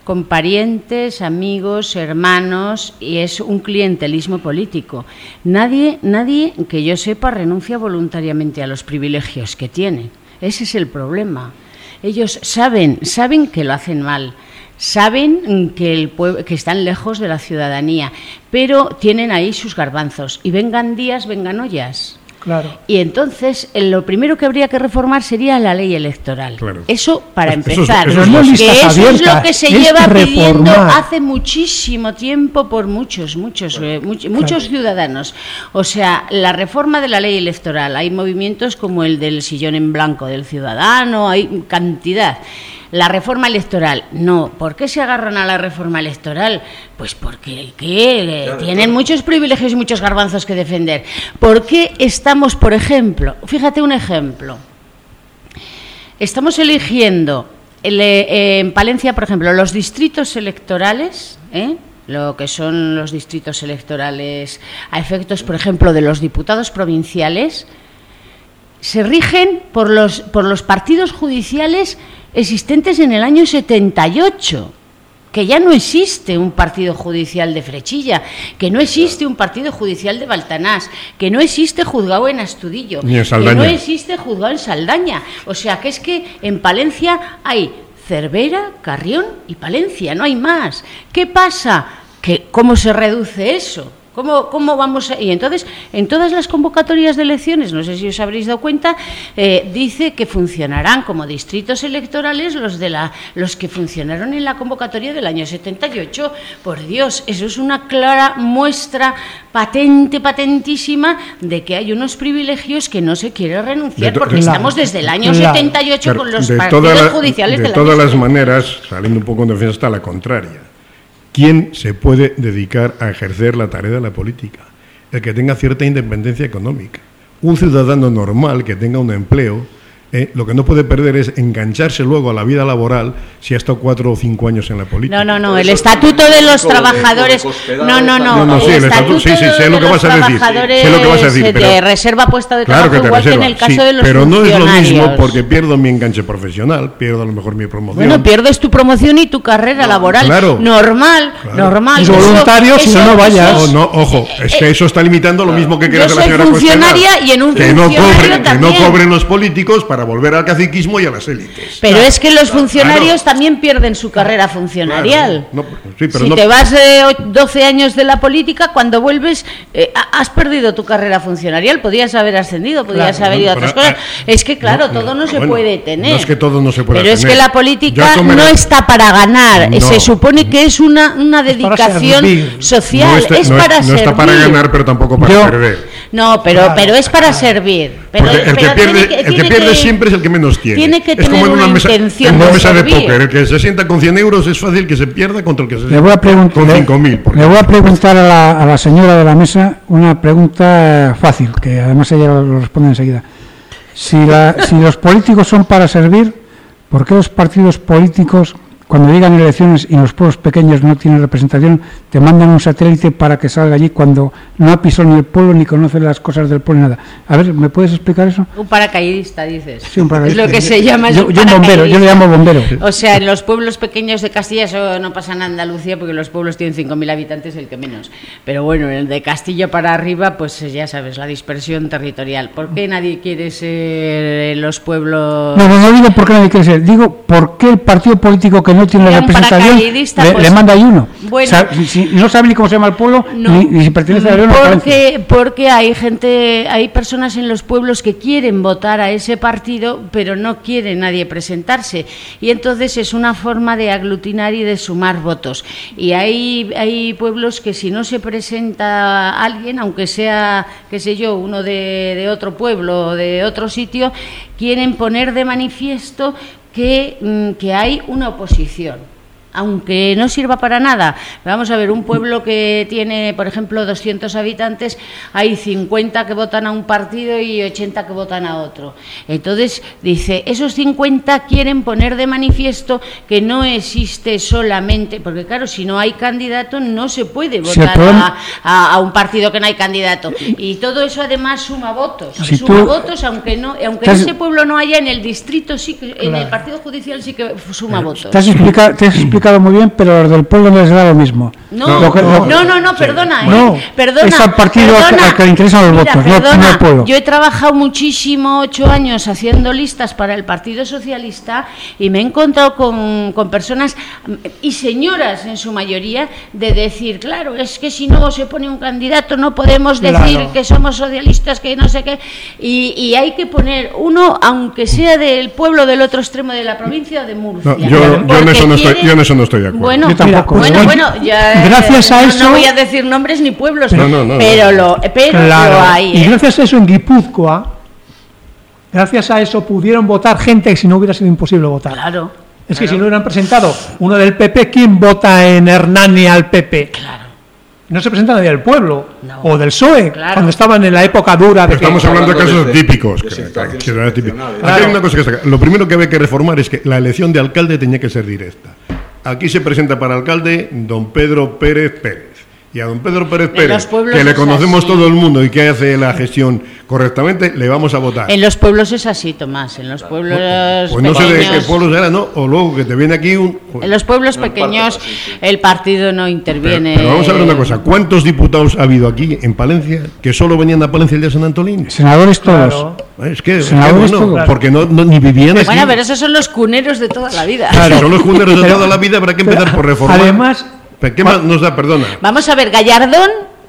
con parientes, amigos, hermanos, y es un clientelismo político. Nadie que yo sepa renuncia voluntariamente a los privilegios que tiene. Ese es el problema. Ellos saben que lo hacen mal, saben que están lejos de la ciudadanía, pero tienen ahí sus garbanzos, y vengan días, vengan ollas. Claro. Y entonces lo primero que habría que reformar sería la ley electoral. Claro. Eso para empezar. Pero no listas que eso abiertas, es lo que se lleva reformar. pidiendo hace muchísimo tiempo por muchos ciudadanos. O sea, la reforma de la ley electoral. Hay movimientos como el del sillón en blanco del ciudadano, hay cantidad. La reforma electoral, no. ¿Por qué se agarran a la reforma electoral? Pues porque tienen muchos privilegios y muchos garbanzos que defender. ¿Por qué estamos, por ejemplo, fíjate un ejemplo, estamos eligiendo en Palencia, por ejemplo, los distritos electorales, lo que son los distritos electorales a efectos, por ejemplo, de los diputados provinciales, se rigen por los partidos judiciales existentes en el año 78, que ya no existe un partido judicial de Frechilla, que no existe un partido judicial de Baltanás, que no existe juzgado en Astudillo, ni en Saldaña, que no existe juzgado en Saldaña. O sea, que es que en Palencia hay Cervera, Carrión y Palencia, no hay más. ¿Qué pasa? ¿Cómo se reduce eso? ¿Cómo vamos a...? Y entonces, en todas las convocatorias de elecciones, no sé si os habréis dado cuenta, dice que funcionarán como distritos electorales los que funcionaron en la convocatoria del año 78. Por Dios, eso es una clara muestra patentísima de que hay unos privilegios que no se quiere renunciar, porque estamos desde el año 78 con los partidos judiciales del año 78. De todas las maneras, saliendo un poco en defensa, está la contraria. ¿Quién se puede dedicar a ejercer la tarea de la política? El que tenga cierta independencia económica. Un ciudadano normal que tenga un empleo, lo que no puede perder es engancharse luego a la vida laboral si ha estado 4 o 5 años en la política. No, el estatuto de los trabajadores... No, sí, el estatuto, sí, sé lo que vas a decir. Sé lo que vas a decir, pero te reserva puesto de trabajo, claro que igual reserva, que en el caso sí, de los pero funcionarios. no es lo mismo porque pierdo mi enganche profesional, pierdo a lo mejor mi promoción. Bueno, pierdes tu promoción y tu carrera laboral. Claro. Normal. Es voluntario, si no vayas. No, ojo, es que eso está limitando lo mismo que quiere hacer la señora Cospedal. Yo soy funcionaria y en un funcionario también. Que no cobren los políticos para volver al caciquismo y a las élites. Pero es que los funcionarios también pierden su carrera funcionarial. Si te vas 12 años de la política, cuando vuelves has perdido tu carrera funcionarial. Podías haber ascendido, podías haber ido a otras cosas. Es que todo no se puede tener. No es que todo no se pueda tener. Pero es que la política no está para ganar. Se supone que es una dedicación social. No está para ganar, pero tampoco para perder. No, pero es para servir. Porque el que pierde siempre es el que menos tiene. Tiene que tener una intención de mesa de servir. póker. El que se sienta con 100 euros es fácil que se pierda contra el que se sienta con 5.000. Le voy a preguntar a la señora de la mesa una pregunta fácil, que además ella lo responde enseguida. Si los políticos son para servir, ¿por qué los partidos políticos, cuando llegan elecciones y los pueblos pequeños no tienen representación, te mandan un satélite para que salga allí cuando no ha pisado ni el pueblo ni conoce las cosas del pueblo ni nada? A ver, ¿me puedes explicar eso? Un paracaidista, dices. Sí, un paracaidista. Es lo que se llama yo un bombero, yo le llamo bombero. O sea, en los pueblos pequeños de Castilla, eso no pasa en Andalucía porque los pueblos tienen 5.000 habitantes, el que menos. Pero bueno, en el de Castilla para arriba, pues ya sabes, la dispersión territorial. ¿Por qué nadie quiere ser en los pueblos? No digo por qué nadie quiere ser, digo por qué el partido político que no tiene la representación le manda ahí uno. Bueno, si no sabe ni cómo se llama el pueblo, ni si pertenece a León o a Valencia. Porque hay personas en los pueblos que quieren votar a ese partido, pero no quiere nadie presentarse. Y entonces es una forma de aglutinar y de sumar votos. Y hay pueblos que si no se presenta alguien, aunque sea, qué sé yo, uno de otro pueblo o de otro sitio, quieren poner de manifiesto que hay una oposición, aunque no sirva para nada. Vamos a ver, un pueblo que tiene, por ejemplo, 200 habitantes, hay 50 que votan a un partido y 80 que votan a otro. Entonces, dice, esos 50 quieren poner de manifiesto que no existe solamente, porque claro, si no hay candidato no se puede votar a un partido que no hay candidato. Y todo eso además suma votos. Aunque en ese pueblo no haya, en el distrito sí que, en el partido judicial sí que suma votos. ¿Te has explicado explicado muy bien, pero los del pueblo les da lo mismo. No, perdona, no, perdona. Es al partido al que le interesan los votos, no al pueblo. Yo he trabajado muchísimo, 8 años, haciendo listas para el Partido Socialista y me he encontrado con personas y señoras en su mayoría de decir, claro, es que si no se pone un candidato no podemos decir que somos socialistas, que no sé qué, y hay que poner uno, aunque sea del pueblo del otro extremo de la provincia de Murcia. No, yo en eso no estoy de acuerdo. Bueno, yo tampoco. Ya, gracias a eso no voy a decir nombres ni pueblos, no, pero lo hay. Y gracias a eso en Guipúzcoa, gracias a eso pudieron votar gente que si no hubiera sido imposible votar. Claro. Es que si no hubieran presentado uno del PP, ¿quién vota en Hernani al PP? Claro. No se presenta nadie del pueblo o del PSOE, cuando estaban en la época dura de Estamos hablando de casos típicos. Claro. Hay una cosa que sacar. Lo primero que había que reformar es que la elección de alcalde tenía que ser directa. Aquí se presenta para alcalde don Pedro Pérez Pérez. Y a don Pedro Pérez Pérez, que le conocemos todo el mundo y que hace la gestión correctamente, le vamos a votar. En los pueblos es así, Tomás. En los pueblos pues no sé de qué pueblos era, ¿no? O luego que te viene aquí un... En los pueblos pequeños el partido no interviene. Pero vamos a ver una cosa. ¿Cuántos diputados ha habido aquí en Palencia que solo venían a Palencia el día de San Antolín? Senadores todos. Claro. Es que todos. porque ni vivían aquí. Bueno, pero esos son los cuneros de toda la vida. Claro. Si son los cuneros de toda la vida, habrá que empezar por reformar. Además... ¿Qué más nos da? Perdona. Vamos a ver, Gallardón,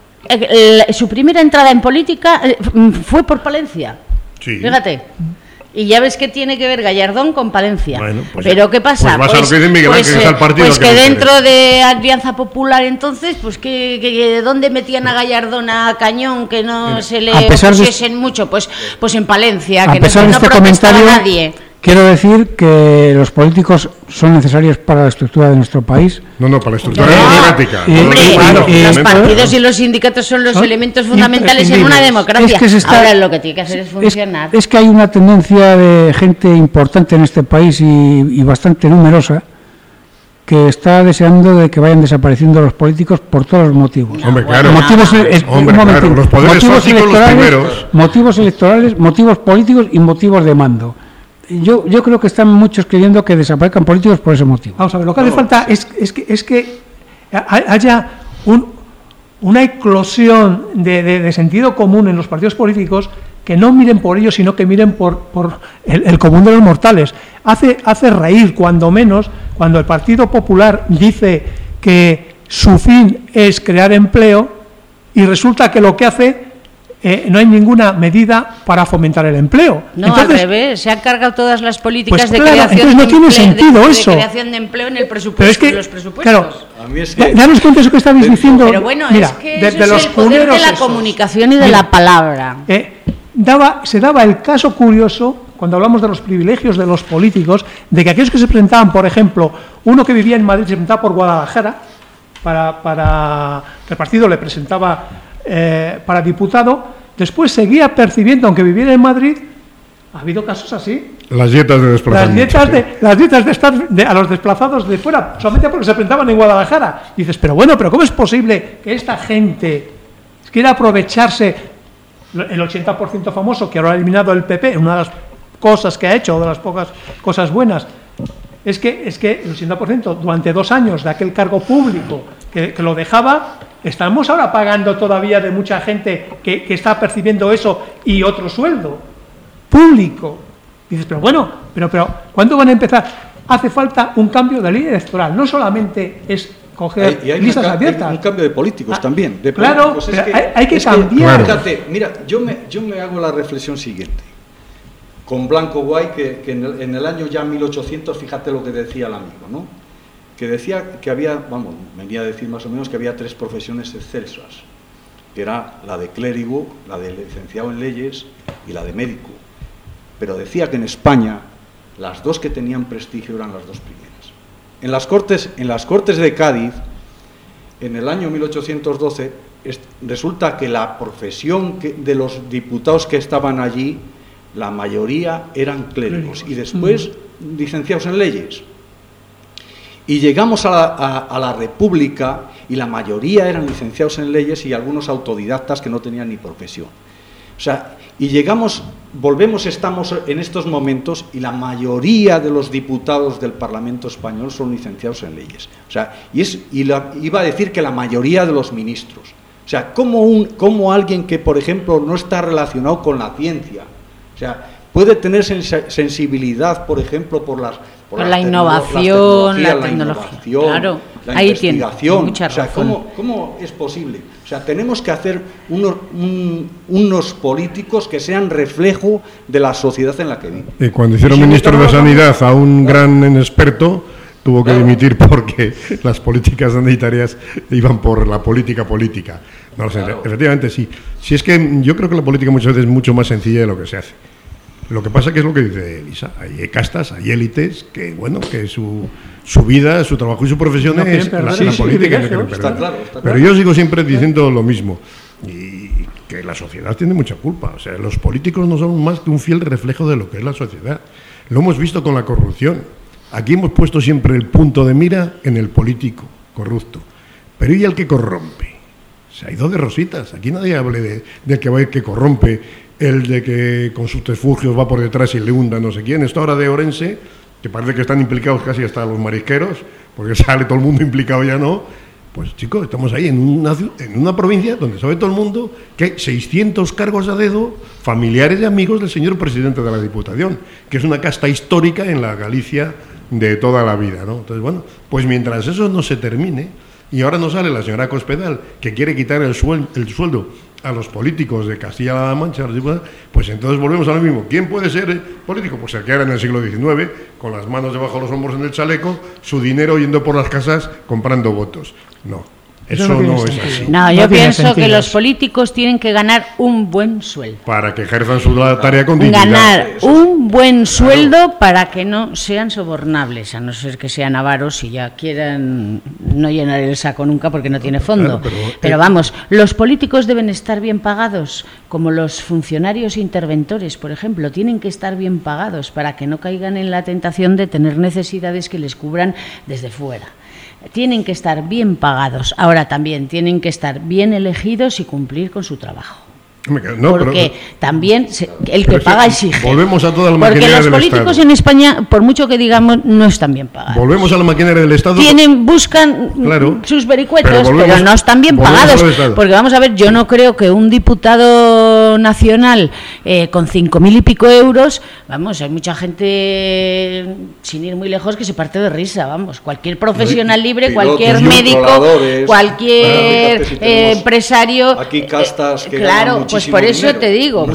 su primera entrada en política fue por Palencia. Sí. Fíjate. Y ya ves que tiene que ver Gallardón con Palencia. Bueno, pues pero ¿qué pasa? Pues vas a lo que dice Miguel Ángel, que es al partido que dentro de Alianza Popular entonces, pues que ¿dónde metían a Gallardón a cañón que no se le pusiesen mucho? Pues en Palencia, que no protestaba nadie. Quiero decir que los políticos son necesarios para la estructura de nuestro país. No, para la estructura democrática. Los partidos y los sindicatos son los elementos fundamentales en una democracia. Ahora lo que tiene que hacer es funcionar. Es que hay una tendencia de gente importante en este país y bastante numerosa que está deseando de que vayan desapareciendo los políticos por todos los motivos. Hombre, claro. Los poderes fácticos los primeros. Motivos electorales, motivos políticos y motivos de mando. Yo creo que están muchos queriendo que desaparezcan políticos por ese motivo. Vamos a ver, lo que hace falta es que haya una eclosión de sentido común en los partidos políticos, que no miren por ellos, sino que miren por el común de los mortales. Hace reír, cuando menos, cuando el Partido Popular dice que su fin es crear empleo y resulta que lo que hace... no hay ninguna medida para fomentar el empleo. No, entonces, al revés, se han cargado todas las políticas de creación no tiene sentido eso. De creación de empleo en el presupuesto. Pero es que, los presupuestos. Claro, a mí es que, daros cuenta de eso que estabais diciendo. Pero bueno, mira, es que desde eso los es el poder de la esos, comunicación y de la palabra. Se daba el caso curioso, cuando hablamos de los privilegios de los políticos, de que aquellos que se presentaban, por ejemplo, uno que vivía en Madrid se presentaba por Guadalajara, para que el partido le presentaba para diputado. Después seguía percibiendo, aunque viviera en Madrid. Ha habido casos así. Las dietas de desplazamiento. Las dietas de estar a los desplazados de fuera, solamente porque se presentaban en Guadalajara. Y dices, pero ¿cómo es posible que esta gente quiera aprovecharse el 80% famoso que ahora ha eliminado el PP? Una de las cosas que ha hecho, de las pocas cosas buenas, es que el 80% durante 2 años de aquel cargo público que lo dejaba. Estamos ahora pagando todavía de mucha gente que está percibiendo eso y otro sueldo público. Dices, pero ¿cuándo van a empezar? Hace falta un cambio de ley electoral. No solamente es coger listas abiertas. Hay un cambio de políticos también. Claro, hay que cambiar. Fíjate, mira, yo me hago la reflexión siguiente. Con Blanco Guay, que en el año ya 1800, fíjate lo que decía el amigo, ¿no? Que decía que había, venía a decir más o menos que había 3 profesiones excelsas, que era la de clérigo, la de licenciado en leyes y la de médico. Pero decía que en España las 2 que tenían prestigio eran las 2 primeras. En las Cortes de Cádiz, en el año 1812, resulta que la profesión de los diputados que estaban allí, la mayoría eran clérigos y después licenciados en leyes. Y llegamos a la República y la mayoría eran licenciados en leyes y algunos autodidactas que no tenían ni profesión. O sea, Y estamos en estos momentos, y la mayoría de los diputados del Parlamento español son licenciados en leyes. O sea, iba a decir que la mayoría de los ministros. O sea, ¿cómo alguien que, por ejemplo, no está relacionado con la ciencia, o sea, puede tener sensibilidad, por ejemplo, por la innovación, la tecnología, claro, la investigación? O sea, ¿cómo es posible? O sea, tenemos que hacer unos políticos que sean reflejo de la sociedad en la que viven. Y cuando hicieron ministro de Sanidad a un gran experto, tuvo que dimitir porque las políticas sanitarias iban por la política. No lo sé, efectivamente sí. Si es que yo creo que la política muchas veces es mucho más sencilla de lo que se hace. Lo que pasa que es lo que dice Elisa, hay castas, hay élites que, bueno, que su vida, su trabajo y su profesión es la política. Está claro. Pero yo sigo siempre diciendo lo mismo, y que la sociedad tiene mucha culpa. O sea, los políticos no son más que un fiel reflejo de lo que es la sociedad. Lo hemos visto con la corrupción. Aquí hemos puesto siempre el punto de mira en el político corrupto. Pero ¿y el que corrompe? Se ha ido de rositas. Aquí nadie hable de que corrompe, el de que con sus subterfugios va por detrás y le hunda no sé quién. Esta hora de Orense, que parece que están implicados casi hasta los marisqueros, porque sale todo el mundo implicado, ya no. Pues chicos, estamos ahí en una provincia donde sabe todo el mundo que hay 600 cargos a dedo familiares y amigos del señor presidente de la Diputación, que es una casta histórica en la Galicia de toda la vida, ¿no? Entonces, bueno, pues mientras eso no se termine, y ahora nos sale la señora Cospedal, que quiere quitar el sueldo a los políticos de Castilla-La Mancha, pues entonces volvemos a lo mismo. ¿Quién puede ser político? Pues el que era en el siglo XIX, con las manos debajo de los hombros en el chaleco, su dinero yendo por las casas comprando votos. No, eso no es así. No, yo pienso que los políticos tienen que ganar un buen sueldo. Para que ejerzan su tarea con dignidad. Ganar un buen sueldo para que no sean sobornables, a no ser que sean avaros y ya quieran no llenar el saco nunca porque no tiene fondo. Pero vamos, los políticos deben estar bien pagados, como los funcionarios interventores, por ejemplo, tienen que estar bien pagados para que no caigan en la tentación de tener necesidades que les cubran desde fuera. Tienen que estar bien pagados. Ahora también tienen que estar bien elegidos y cumplir con su trabajo. No, porque también el que paga exige. Volvemos a toda la maquinaria del Estado. Porque los políticos en España, por mucho que digamos, no están bien pagados. Volvemos a la maquinaria del Estado. Buscan sus vericuetos, pero no están bien pagados. Porque vamos a ver, yo no creo que un diputado nacional con 5.000 y pico euros, vamos, hay mucha gente, sin ir muy lejos, que se parte de risa, vamos. Cualquier profesional libre, cualquier médico, cualquier empresario. Aquí castas que claro, pues por eso dinero. Te digo.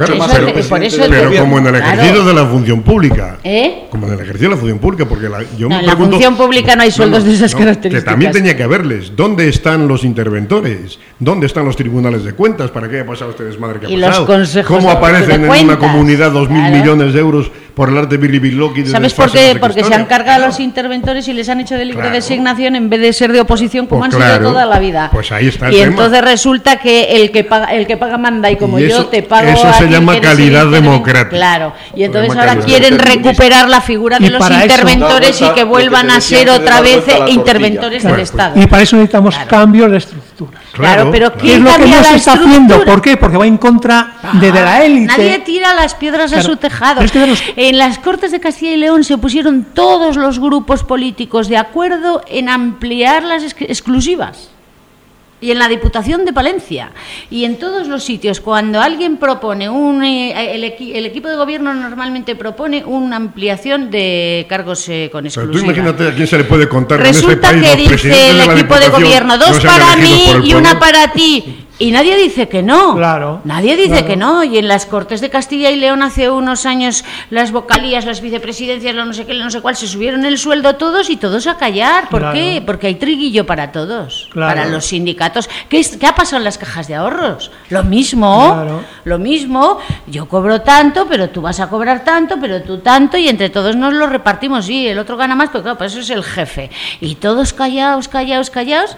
Pero como en el ejercicio de la función pública. Como en el ejercicio de la función pública, porque yo me pregunto, en la función pública no hay sueldos de esas características. Que también tenía que haberles. ¿Dónde están los interventores? ¿Dónde están los tribunales de cuentas? ¿Para qué ha pasado este desmadre que ha pasado? Los consejos ¿Cómo aparecen en una comunidad 2.000 millones de euros por el arte bilibiloqui? ¿Sabes por qué? Porque se han cargado a los interventores y les han hecho de libre designación en vez de ser de oposición como han sido toda la vida. Pues ahí está el tema. Y entonces resulta que el que paga manda, y como yo te pago. Eso se llama calidad democrática. Claro, y entonces ahora quieren recuperar la figura de los interventores y que vuelvan a ser otra vez interventores del Estado. Y para eso necesitamos cambios de estructura. Claro, pero ¿qué es lo que no se está haciendo? ¿Por qué? Porque va en contra de la élite. Nadie tira las piedras a su tejado. En las Cortes de Castilla y León se pusieron todos los grupos políticos de acuerdo en ampliar las exclusivas. Y en la Diputación de Palencia y en todos los sitios, cuando alguien propone el equipo de gobierno normalmente propone una ampliación de cargos con exclusiva. Pero tú imagínate a quién se le puede contar. Resulta en ese país, que dice el equipo de gobierno, 2 para mí y 1 para ti. Y nadie dice que no. Claro. Nadie dice que no. Y en las Cortes de Castilla y León hace unos años las vocalías, las vicepresidencias, lo no sé qué, lo no sé cuál, se subieron el sueldo todos y todos a callar. ¿Por qué? Porque hay triguillo para todos. Para los sindicatos. ¿Qué ha pasado en las cajas de ahorros? Lo mismo. Lo mismo. Yo cobro tanto, pero tú vas a cobrar tanto, pero tú tanto, y entre todos nos lo repartimos. Sí, el otro gana más, pero claro, pues eso es el jefe. Y todos callados.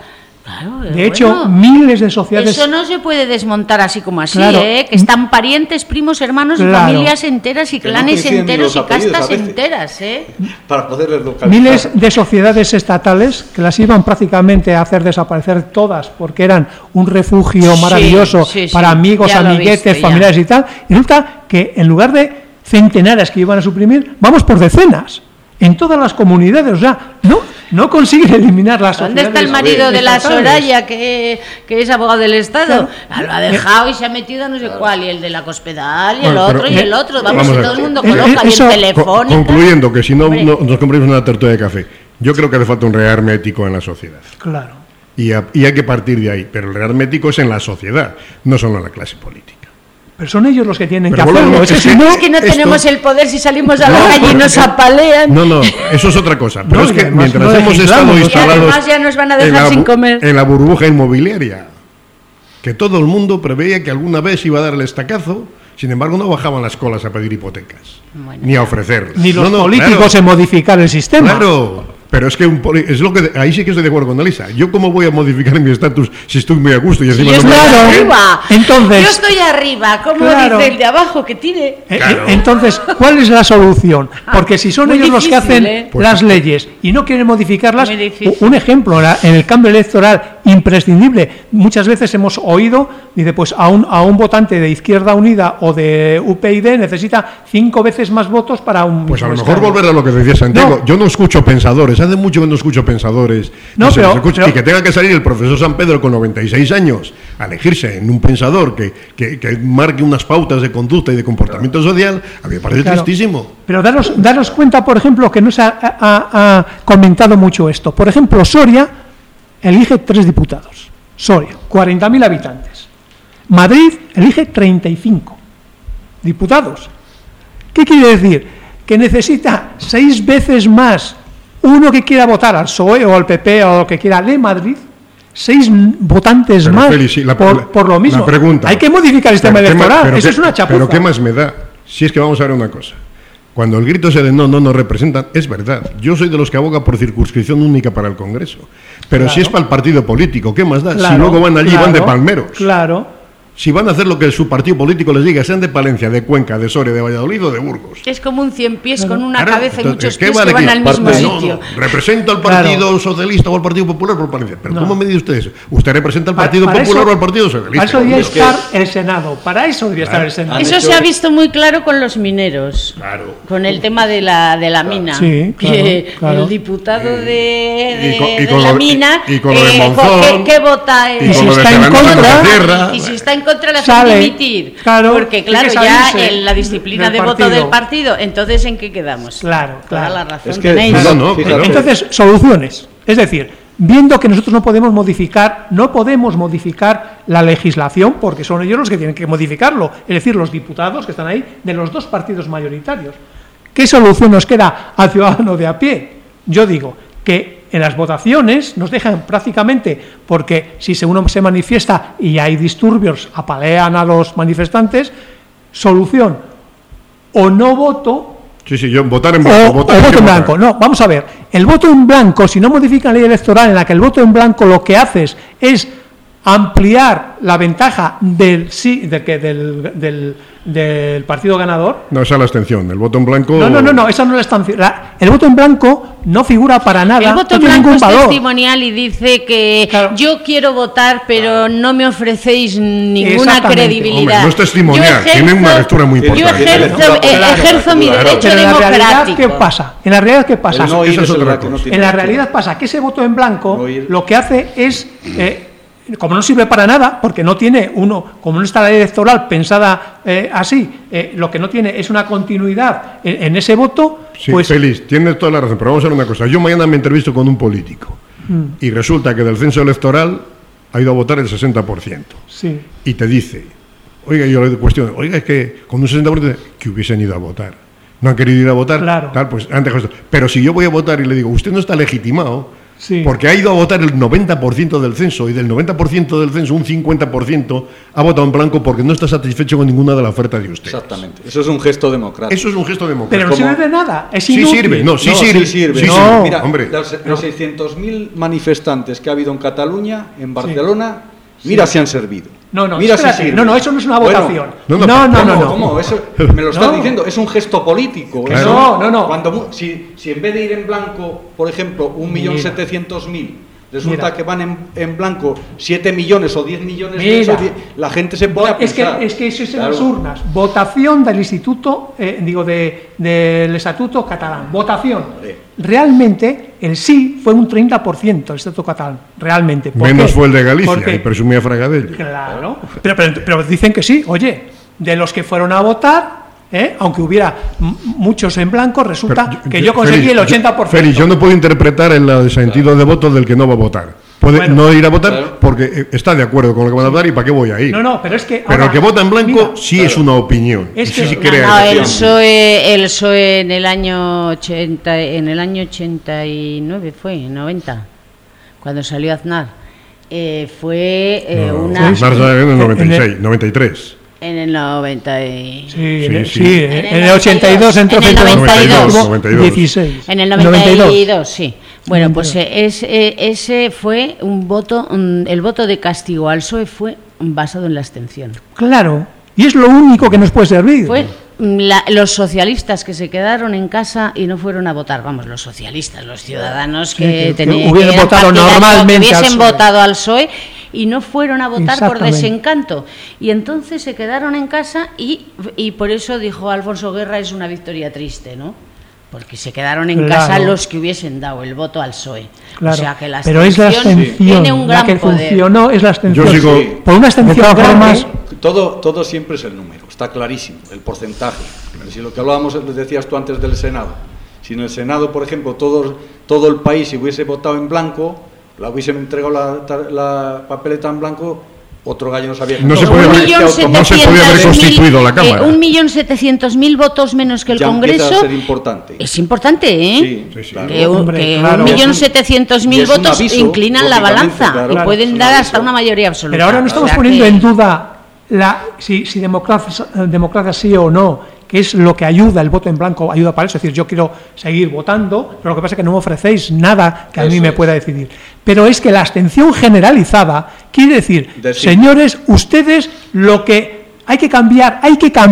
Claro, de hecho, miles de sociedades... Eso no se puede desmontar así como así, Claro. que están parientes, primos, hermanos, y Claro. familias enteras y Que no clanes coinciden ni enteros los y apellidos castas a veces. enteras, Para poderles localizar. Miles de sociedades estatales que las iban prácticamente a hacer desaparecer todas porque eran un refugio Sí, maravilloso sí, sí, para amigos, ya lo he amiguetes, visto, ya. familiares y tal. Y resulta que en lugar de centenares que iban a suprimir, vamos por decenas en todas las comunidades. O sea, no consiguen eliminar las ¿Dónde sociedades está el marido de la estatales. Soraya, que es abogado del Estado? Claro. Lo ha dejado y se ha metido a no sé cuál, y el de la Cospedal, y el Bueno, otro, pero- y el otro. Vamos, vamos y a ver. todo el mundo Eso- coloca, y eso- en Telefónica. Concluyendo, que si no, Hombre. nos compramos una tertulia de café. Yo creo que hace falta un rearme ético en la sociedad. Claro. Y hay que partir de ahí. Pero el rearme ético es en la sociedad, no solo en la clase política. Pero son ellos los que tienen Pero que hacerlo. volvemos, Es que es si que- no, Es que no Esto- tenemos el poder si salimos a la No, calle y porque- nos apalean. No, eso es otra cosa. Pero No, es y que además mientras no hemos legislamos. estado Y instalados además ya nos van a dejar en la sin comer. en la burbuja inmobiliaria, que todo el mundo preveía que alguna vez iba a dar el estacazo, sin embargo no bajaban las colas a pedir hipotecas, Bueno. ni a ofrecerlas. ni los No, no, políticos claro. en modificar el sistema. Claro, pero es que es lo que ahí sí que estoy de acuerdo con Elisa. Yo cómo voy a modificar mi estatus si estoy muy a gusto y encima Yo no me estoy Claro. arriba. Entonces- Yo estoy arriba. ¿Cómo Claro. dice el de abajo que tire? Claro. Entonces, ¿cuál es la solución? Porque si son Muy ellos los que difícil, hacen ¿eh? Pues- las leyes y no quieren modificarlas, Muy difícil. un ejemplo, en el cambio electoral imprescindible, muchas veces hemos oído, dice, pues a un votante de Izquierda Unida o de UPyD necesita 5 veces más votos para un Pues a lo mismo mejor escaño. volver a lo que decía Santiago. No. Yo no escucho pensadores, hace mucho que no escucho pensadores. No, Y se pero- les escucha- pero- y que tenga que salir el profesor San Pedro con 96 años a elegirse en un pensador que marque unas pautas de conducta y de comportamiento social, a mí me parece Claro. tristísimo. Pero daros cuenta, por ejemplo, que no se ha comentado mucho esto. Por ejemplo, Soria elige 3 diputados. Soria, 40.000 habitantes. Madrid elige 35 diputados. ¿Qué quiere decir? Que necesita 6 veces más uno que quiera votar al PSOE o al PP o lo que quiera de Madrid, 6 votantes Pero, más Feli, sí, por lo mismo. la pregunta, Hay que modificar el sistema pero ¿qué más- electoral. pero Eso qué- es una chapuza. Pero ¿qué más me da? Si es que vamos a ver una cosa. Cuando el grito ese de no nos representan, es verdad. Yo soy de los que aboga por circunscripción única para el Congreso. Pero si Claro. es para el partido político, ¿qué más da? Claro, si luego van allí y van de claro, palmeros. Claro. Si van a hacer lo que su partido político les diga, sean de Palencia, de Cuenca, de Soria, de Valladolid o de Burgos. Es como un 100 pies con una Claro, cabeza y entonces, muchos ¿qué pies vale que van que al mismo parte- No, sitio. no, represento al Claro. Partido Socialista o al Partido Popular por Palencia. Pero No. ¿cómo me dice usted eso? Usted representa al Pa- Partido para Popular eso- o al Partido Socialista. Para eso debería Es que- estar el Senado. Para eso debería estar el Senado. Han Eso hecho- se ha visto muy claro con los mineros. Claro. Con el tema de la mina. Sí, claro, que claro. el diputado de, Y con- y de con la lo- mina. y con lo de Monzón, ¿qué vota? y con lo de está en Serrano contra. de la Sierra. Y si está en contra, le hacen Sale. dimitir. Claro, Porque, tiene claro, que ya salirse en la disciplina del de voto partido. del partido. Entonces, ¿en qué quedamos? Claro, Toda claro. la razón Es que- tenéis. No, Fíjate. claro. Entonces, soluciones. Es decir, viendo que nosotros no podemos modificar la legislación, porque son ellos los que tienen que modificarlo, es decir, los diputados que están ahí de los 2 partidos mayoritarios. ¿Qué solución nos queda al ciudadano de a pie? Yo digo que en las votaciones nos dejan prácticamente, porque si uno se manifiesta y hay disturbios, apalean a los manifestantes, solución, o no voto Sí, yo votar en o blanco. voto en blanco. No, vamos a ver. El voto en blanco, si no modifican la ley electoral en la que el voto en blanco lo que haces es ampliar la ventaja del partido ganador. No, esa es la abstención. El voto en blanco. No, esa no es la estancia. El voto en blanco no figura para nada. El voto no en tiene blanco ningún es valor. testimonial y dice que Claro. yo quiero votar, pero no me ofrecéis ninguna Exactamente. credibilidad. Hombre, no es testimonial, Yo tiene una lectura muy Yo importante. ejerzo mi Claro. derecho Pero en la realidad, democrático. ¿qué pasa? En la realidad, ¿qué pasa? El no ir Esa es es el otra que no cosa. tiene En la lectura. realidad pasa que ese voto en blanco No ir. lo que hace es, como no sirve para nada, porque no tiene como no está la ley electoral pensada así, lo que no tiene es una continuidad en ese voto, Sí, pues Félix, tienes toda la razón, pero vamos a ver una cosa. Yo mañana me entrevisto con un político y resulta que del censo electoral ha ido a votar el 60%. sí, Y te dice, oiga, yo le cuestiono, oiga, es que con un 60% que hubiesen ido a votar. No han querido ir a votar, Claro. tal, pues han dejado esto. Pero si yo voy a votar y le digo, usted no está legitimado, Sí. Porque ha ido a votar el 90% del censo, y del 90% del censo un 50% ha votado en blanco porque no está satisfecho con ninguna de la oferta de ustedes. Exactamente. Eso es un gesto democrático. Eso es un gesto democrático. Pero no sirve de nada, es Sí inútil. sirve, no, sí No, sirve. sí sirve. Sí No, sirve. mira, Hombre, los 600.000 manifestantes que ha habido en Cataluña, en Barcelona, mira si han servido. No, mira espérate, sirven. no, eso no es una Bueno, votación. no, ¿Cómo? Eso me lo estás diciendo, es un gesto político. Claro. Eso, No. Cuando, si en vez de ir en blanco, por ejemplo, 1.700.000, resulta Mira. que van en blanco 7 millones o 10 millones de Mira. esos, la gente se pone a pensar. Es que eso es en Claro. las urnas. Votación del Instituto, del Estatuto Catalán. Votación. Vale. Realmente el sí fue un 30% el Estatuto Catalán. Realmente. ¿Por menos qué? fue el de Galicia, Porque- y presumía Fragadello. Claro. Pero dicen que sí. Oye, de los que fueron a votar, aunque hubiera muchos en blanco, resulta que yo conseguí Félix, el 80%. Félix, yo no puedo interpretar el sentido de voto del que no va a votar. Puede Bueno, no ir a votar claro. porque está de acuerdo con lo que van a votar y ¿para qué voy a ir? No, pero es que... Pero ahora, el que vota en blanco mira, sí es una opinión. Es y sí, que- sí no, crea No, elección. el PSOE en el año 89 fue, 90, cuando salió Aznar, fue No, una... Aznar salió en el en 96, 93. En el 90 y... Sí, Sí. en el 82 entró En el 92, 92. 16. En el 92, sí. Bueno, pues ese fue un voto, el voto de castigo al PSOE fue basado en la abstención. Claro, y es lo único que nos puede servir. Fue los socialistas que se quedaron en casa y no fueron a votar, vamos, los socialistas, los ciudadanos Sí, que que tenían hubieran eran votado partidarios, normalmente que al hubiesen PSOE. votado al PSOE y no fueron a votar por Exactamente. desencanto. Y entonces se quedaron en casa y por eso dijo Alfonso Guerra, es una victoria triste, ¿no? Porque se quedaron en Claro. casa los que hubiesen dado el voto al PSOE. Claro, O sea que la pero es la abstención abstención, tiene un la gran que poder. funcionó es la abstención. Yo sigo- Sí. Por una abstención De todas grande, formas, Todo siempre es el número, está clarísimo, el porcentaje. Si lo que hablábamos, les decías tú antes del Senado, si en el Senado, por ejemplo, todo el país hubiese votado en blanco, la hubiesen entregado la papeleta en blanco, otro gallo no sabía. No se cantar. podía haber- no se podía haber constituido la Cámara. 1.700.000 votos menos que el Ya empieza Congreso. a ser importante. Es importante, ¿eh? Sí, Sí, sí. claro. Que, Hombre, claro. 1.700.000 Y es un votos aviso, inclinan la lógicamente, balanza claro, y claro, pueden es un dar aviso. hasta una mayoría absoluta. pero ahora no estamos O sea poniendo que- en duda si democracia sí o no, que es lo que ayuda, el voto en blanco ayuda para eso. Es decir, yo quiero seguir votando, pero lo que pasa es que no me ofrecéis nada que a mí Eso me es. pueda decidir. Pero es que la abstención generalizada quiere decir, señores, ustedes lo que hay que cambiar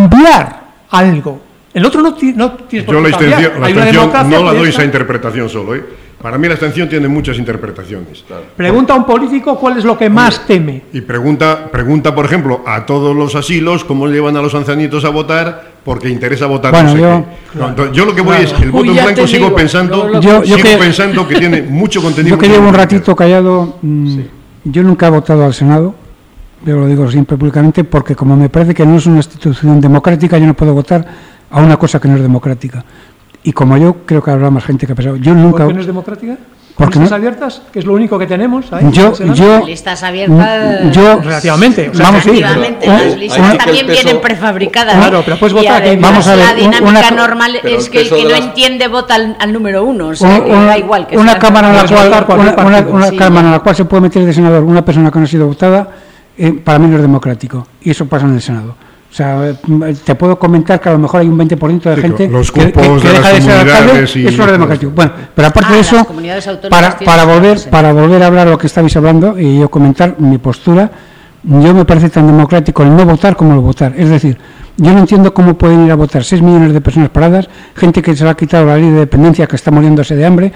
algo. El otro no tienes por Yo qué la cambiar. abstención Hay una democracia no la doy de esa esta. interpretación solo. Para mí la abstención tiene muchas interpretaciones. Pregunta a un político cuál es lo que más teme. Y pregunta, por ejemplo, a todos los asilos cómo llevan a los ancianitos a votar porque interesa votar. Bueno, no sé yo- qué. No, entonces, yo lo que voy es el voto Uy, en ya blanco, te sigo digo, pensando, yo sigo que- pensando que tiene mucho contenido. Yo que llevo un ratito callado, yo nunca he votado al Senado, yo lo digo siempre públicamente, porque como me parece que no es una institución democrática, yo no puedo votar a una cosa que no es democrática. Y como yo creo que habrá más gente que ha pensado, yo nunca... ¿Por qué no es democrática? Porque ¿Listas no- abiertas? Que es lo único que tenemos ahí. Yo- en el Senado. yo- Listas abiertas. yo- Relativamente. O sea, Vamos, sí. Efectivamente, Pero- las listas hay que también el peso- vienen prefabricadas. Claro, pero puedes Y votar aquí. además, Vamos a ver, la dinámica una- normal pero es el que el peso que de no las- entiende vota al número uno. O sea, que una, da igual que una sea- cámara en la Puedes votar cual cualquier partido. una Sí, cámara en ya. la cual se puede meter de senador una persona que no ha sido votada, para mí no es democrático, y eso pasa en el Senado. O sea, te puedo comentar que a lo mejor hay un 20% de Sí, gente los que cupos de deja las de ser alcalde, comunidades y eso no es todo democrático. esto. Bueno, pero aparte de las eso, comunidades autónomas para tienen que ser. volver a hablar a lo que estabais hablando y yo comentar mi postura, yo me parece tan democrático el no votar como el votar. Es decir, yo no entiendo cómo pueden ir a votar 6 millones de personas paradas, gente que se le ha quitado la ley de dependencia, que está muriéndose de hambre.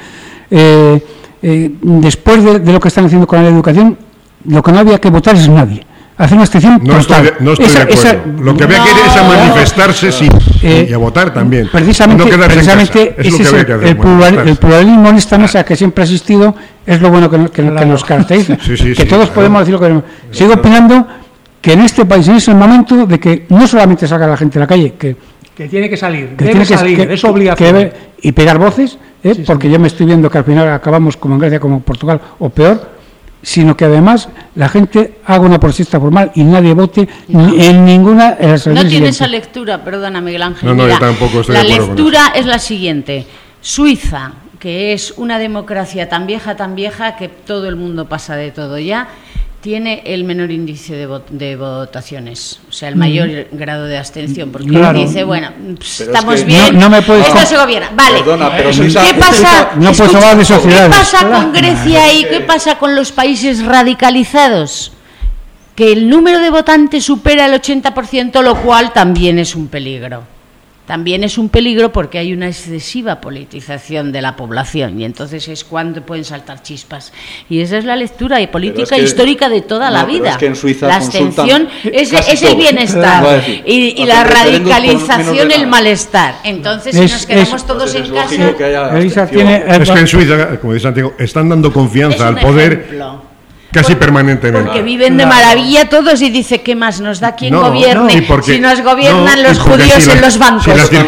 Después de lo que están haciendo con la ley de educación, lo que no había que votar es nadie. Hacer una excepción No total. estoy de acuerdo. Lo que había que ir es a manifestarse sí, y a votar también. Precisamente, No quedarse en casa. precisamente Es lo ese que es había que hacer, el manifestarse. pluralismo en esta mesa que siempre ha existido, es lo bueno que nos caracteriza. Sí, sí, que sí, todos claro. podemos decir lo que queremos. Sigo opinando que en este país es el momento de que no solamente salga la gente a la calle, que Que tiene que salir, que debe tiene que salir, es obligación. y pegar voces, Sí, porque yo me estoy viendo que al final acabamos como en Grecia, como en Portugal, o peor, sino que además la gente haga una protesta formal y nadie vote en ninguna de las No elecciones tiene esa siguientes. lectura, perdona Miguel Ángel. No, no, Mira, yo tampoco estoy la de acuerdo con lectura es la siguiente. Suiza, que es una democracia tan vieja que todo el mundo pasa de todo ya, tiene el menor índice de votaciones, o sea, el mayor grado de abstención, porque claro. dice, bueno, estamos es que bien, no me puedes esto se gobierna. Vale, Perdona, pero ¿qué pasa? No puedes hablar de sociedades. ¿Qué pasa con Grecia y qué pasa con los países radicalizados? Que el número de votantes supera el 80%, lo cual también es un peligro. También es un peligro porque hay una excesiva politización de la población y entonces es cuando pueden saltar chispas. Y esa es la lectura y política histórica de toda la vida. Es que en Suiza la abstención es el bienestar y la radicalización el malestar. Entonces, si nos quedamos todos en casa... Elisa tiene, es que en Suiza, como dice Santiago, están dando confianza al poder... Ejemplo. Casi permanentemente. Porque viven de maravilla todos y dice, ¿qué más nos da quien gobierne? Si nos gobiernan los judíos en los bancos.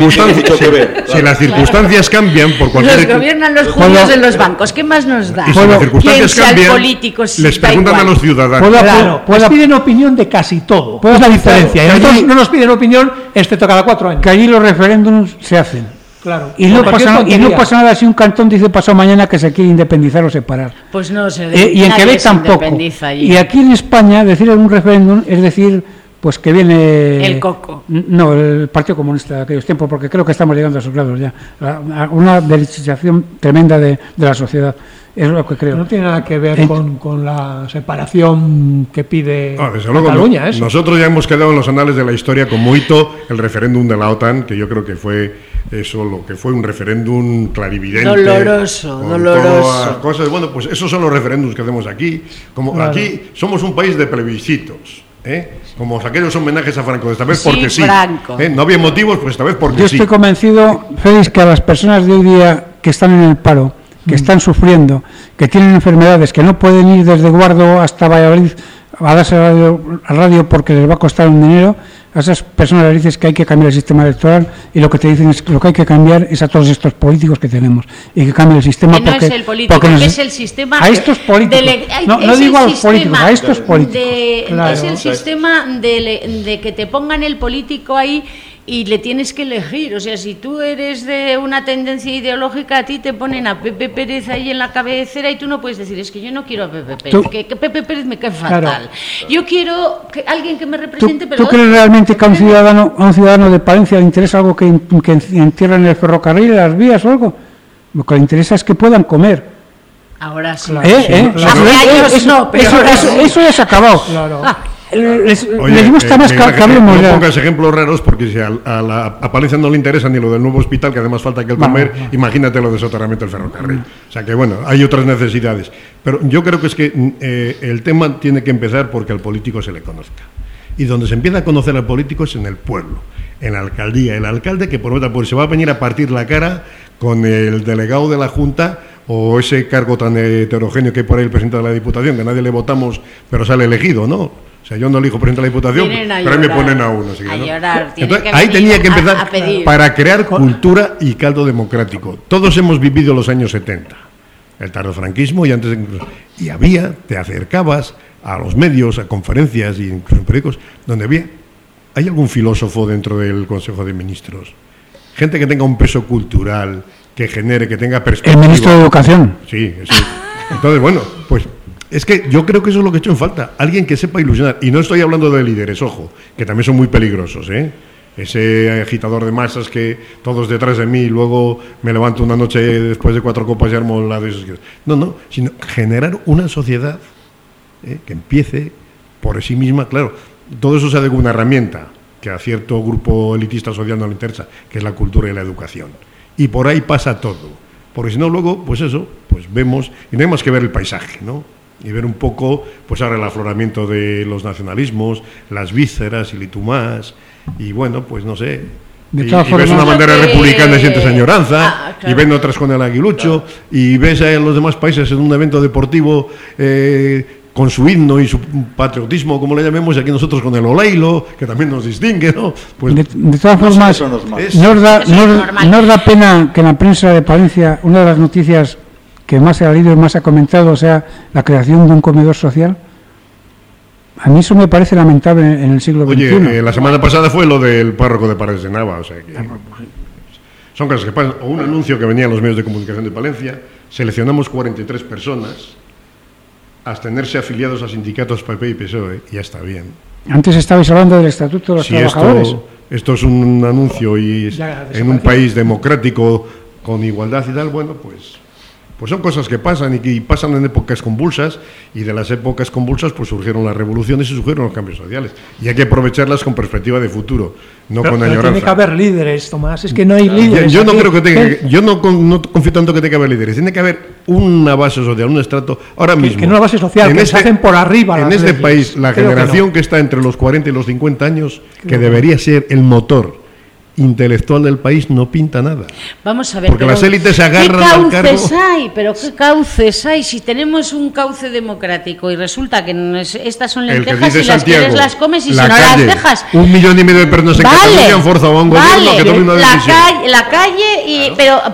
Si las circunstancias cambian por cualquier... Nos gobiernan los judíos en los bancos, ¿qué más nos da? Y si las circunstancias cambian, políticos, les preguntan a los ciudadanos. Pues piden opinión de casi todo. Pues la diferencia. Y nosotros no nos piden opinión, excepto cada 4 años. Que allí los referéndums se hacen. Claro. Y no pasa nada si un cantón dice pasado mañana que se quiere independizar o separar. Pues no se y en Quebec tampoco. Y aquí en España decir en un referéndum es decir pues que viene el coco. No, el Partido Comunista de aquellos tiempos, porque creo que estamos llegando a esos grados ya. Una derechización tremenda de la sociedad. Es lo que creo. No tiene nada que ver con la separación que pide Cataluña. Nosotros ya hemos quedado en los anales de la historia como hito el referéndum de la OTAN, que yo creo que fue eso, lo que fue un referéndum clarividente. Doloroso. Cosas. Bueno, pues esos son los referéndums que hacemos aquí. Aquí somos un país de plebiscitos. Como aquellos homenajes a Franco, esta vez porque sí. No había motivos, pues esta vez porque sí. Yo estoy convencido, Félix, que a las personas de hoy día que están en el paro, que están sufriendo, que tienen enfermedades, que no pueden ir desde Guardo hasta Valladolid a darse a radio porque les va a costar un dinero, a esas personas les dices que hay que cambiar el sistema electoral y lo que te dicen es que lo que hay que cambiar es a todos estos políticos que tenemos y que cambie el sistema. Que no es el político, es el sistema. A estos políticos. No digo a los políticos, a estos políticos. Es el sistema de que te pongan el político ahí y le tienes que elegir. O sea, si tú eres de una tendencia ideológica, a ti te ponen a Pepe Pérez ahí en la cabecera y tú no puedes decir, es que yo no quiero a Pepe Pérez, que Pepe Pérez me cae fatal. Claro. Yo quiero alguien que me represente, pero... ¿Tú crees realmente que a un ciudadano de Palencia le interesa algo que entierren el ferrocarril, las vías o algo? Lo que le interesa es que puedan comer. Ahora sí. Eso ya se ha acabado. Claro. Les gusta más que hablemos. No pongas ejemplos raros porque si a Palencia no le interesa ni lo del nuevo hospital, que además falta que el comer, imagínate lo de soterramiento del ferrocarril. O sea que bueno, hay otras necesidades. Pero yo creo que es que el tema tiene que empezar porque al político se le conozca. Y donde se empieza a conocer al político es en el pueblo, en la alcaldía. El alcalde que prometa, pues se va a venir a partir la cara con el delegado de la Junta o ese cargo tan heterogéneo que hay por ahí el presidente de la Diputación, que nadie le votamos, pero sale elegido, ¿no? O sea, yo no elijo presidente de la Diputación, pero ahí me ponen a uno. ¿Sí, no? Entonces, ahí tenía que empezar para crear cultura y caldo democrático. Todos hemos vivido los años 70, el tardofranquismo y antes incluso. Y te acercabas a los medios, a conferencias y incluso en periódicos, donde ¿hay algún filósofo dentro del Consejo de Ministros? Gente que tenga un peso cultural, que genere, que tenga perspectiva. El ministro de Educación. Sí, eso. Entonces, bueno, pues... Es que yo creo que eso es lo que he hecho en falta. Alguien que sepa ilusionar. Y no estoy hablando de líderes, ojo, que también son muy peligrosos, Ese agitador de masas que todos detrás de mí y luego me levanto una noche después de 4 copas y armo la de esos. No, sino generar una sociedad que empiece por sí misma. Claro, todo eso se adecua a una herramienta que a cierto grupo elitista social no le interesa, que es la cultura y la educación. Y por ahí pasa todo. Porque si no, luego, pues eso, pues vemos, y no hay más que ver el paisaje, ¿no? Y ver un poco, pues ahora el afloramiento de los nacionalismos, las vísceras y litumás, y bueno, pues no sé, y ves una bandera republicana y sientes añoranza, claro. Y ven otras con el aguilucho, claro. Y ves a los demás países en un evento deportivo con su himno y su patriotismo, como le llamemos, y aquí nosotros con el Oleilo, que también nos distingue, ¿no? Pues, de todas formas, nos da pena que en la prensa de Palencia una de las noticias que más se ha leído y más se ha comentado sea la creación de un comedor social. A mí eso me parece lamentable en el siglo XXI. Oye, la semana pasada fue lo del párroco de Paredes de Nava, o sea que... Son cosas que pasan. O un anuncio que venía en los medios de comunicación de Palencia, seleccionamos 43 personas a abstenerse afiliados a sindicatos PP y PSOE, y ya está bien. Antes estabais hablando del Estatuto de los Trabajadores. Esto es un anuncio y en un país democrático con igualdad y tal, bueno, pues son cosas que pasan y pasan en épocas convulsas, y de las épocas convulsas pues surgieron las revoluciones y surgieron los cambios sociales, y hay que aprovecharlas con perspectiva de futuro, no con añoranza. Tiene que haber líderes, Tomás, es que no hay líderes. Yo no creo que tenga, yo no confío tanto que tenga que haber líderes, tiene que haber una base social, un estrato, ahora mismo. Que no una base social, que se hacen por arriba. En este país, la generación que está entre los 40 y los 50 años, que debería ser el motor intelectual del país, no pinta nada. Vamos a ver, porque las élites se agarran al cargo. ¿Qué cauces hay? Pero ¿qué cauces hay? Si tenemos un cauce democrático y resulta que estas son lentejas y las quieres las comes, y si no las dejas. 1,5 millones de personas en Cataluña han forzado a un gobierno que tome una decisión. La calle,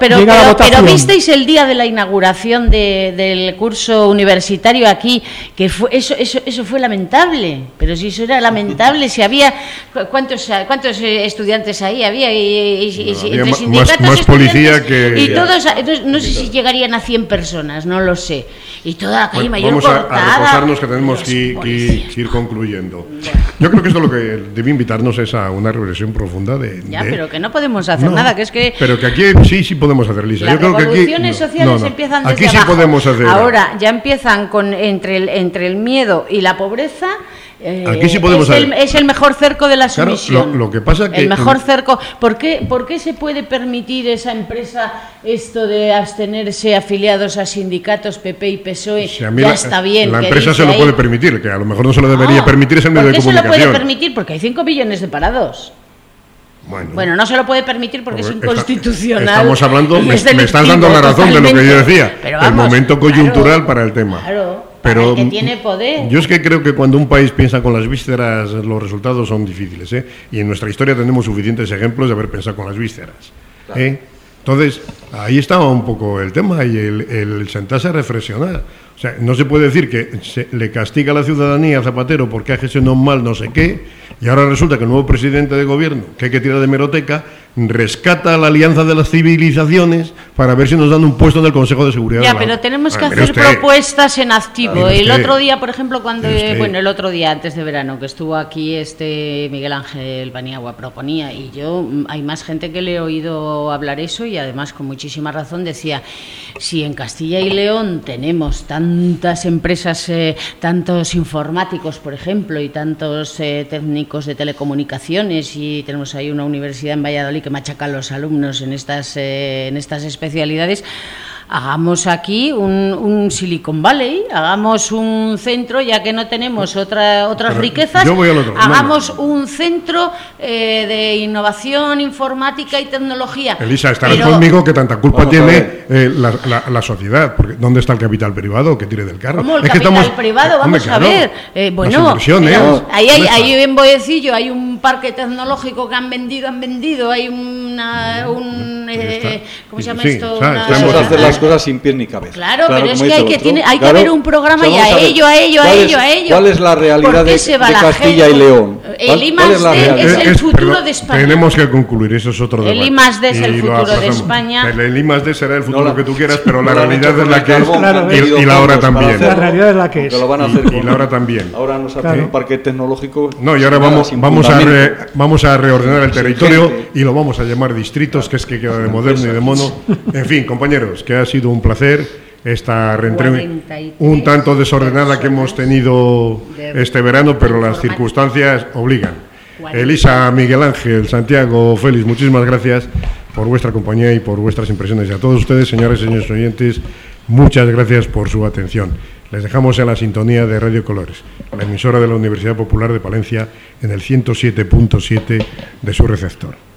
pero visteis el día de la inauguración del curso universitario aquí, que fue eso fue lamentable. Pero si eso era lamentable, si había ¿cuántos estudiantes ahí había? Y entre sindicatos, más policía que... Y todos, entonces, no sé si llegarían a 100 personas, no lo sé. Y toda la calle mayor vamos cortada. Vamos a reposarnos, que tenemos que ir concluyendo. Yo creo que esto lo que debe invitarnos es a una reflexión profunda pero que no podemos hacer nada, que es que... Pero que aquí sí podemos hacer, Lisa. Las Yo creo revoluciones sociales empiezan desde aquí sí abajo. Podemos hacer. Ahora ya empiezan entre el miedo y la pobreza. Aquí sí podemos es el mejor cerco de la sumisión. Claro, lo que pasa que... El mejor cerco... ¿Por qué se puede permitir esa empresa esto de abstenerse afiliados a sindicatos PP y PSOE? Está bien. La empresa se lo puede permitir, que a lo mejor no se lo debería permitir, es el medio de comunicación. ¿Por qué se lo puede permitir? Porque hay 5 millones de parados. Bueno, no se lo puede permitir porque es inconstitucional. Estamos hablando, me estás dando la razón de lo que yo decía. El momento coyuntural para el tema. Claro. Pero el que tiene poder. Yo es que creo que cuando un país piensa con las vísceras, los resultados son difíciles, ¿eh? Y en nuestra historia tenemos suficientes ejemplos de haber pensado con las vísceras, ¿eh? Entonces, ahí estaba un poco el tema, y el sentarse a reflexionar. O sea, no se puede decir que se le castiga a la ciudadanía a Zapatero porque ha gestionado mal no sé qué, y ahora resulta que el nuevo presidente de gobierno, que hay que tirar de hemeroteca, rescata la alianza de las civilizaciones para ver si nos dan un puesto en el Consejo de Seguridad. Pero tenemos que hacer propuestas en activo. El otro día, por ejemplo, el otro día antes de verano, que estuvo aquí Miguel Ángel Paniagua, proponía, y yo, hay más gente que le he oído hablar eso, y además con muchísima razón, decía, si en Castilla y León tenemos tantas empresas, tantos informáticos, por ejemplo, y tantos técnicos de telecomunicaciones, y tenemos ahí una universidad en Valladolid que machacan a los alumnos en estas especialidades, hagamos aquí un Silicon Valley, hagamos un centro, ya que no tenemos otras riquezas, hagamos un centro de innovación informática y tecnología. Elisa, estarás conmigo que tanta culpa tiene la sociedad, porque ¿dónde está el capital privado que tire del carro? ¿Cómo el capital privado? Vamos a ver. Ahí en Boyecillo hay un parque tecnológico que han vendido, hay ¿cómo se llama esto? Vamos a hacer las cosas sin pies ni cabeza. Claro, pero es que hay que haber un programa, y a ello. ¿Cuál es la realidad de Castilla y León? El I+D es el futuro de España. Tenemos que concluir, eso es otro debate. El I+D es el futuro de España. El I+D será el futuro que tú quieras, pero la realidad es la que es, y la hora también. La realidad es la que es. Lo van a hacer y la hora también. Ahora nos hacen un parque tecnológico. No, y ahora vamos a reordenar el territorio y lo vamos a llamar distritos, que es que queda de moderno y de mono. En fin, compañeros, que ha sido un placer esta reentrega un tanto desordenada que hemos tenido este verano, pero las circunstancias obligan. Elisa, Miguel Ángel, Santiago, Félix, muchísimas gracias por vuestra compañía y por vuestras impresiones. Y a todos ustedes, señores y señores oyentes, muchas gracias por su atención. Les dejamos en la sintonía de Radio Colores, la emisora de la Universidad Popular de Palencia, en el 107.7 de su receptor.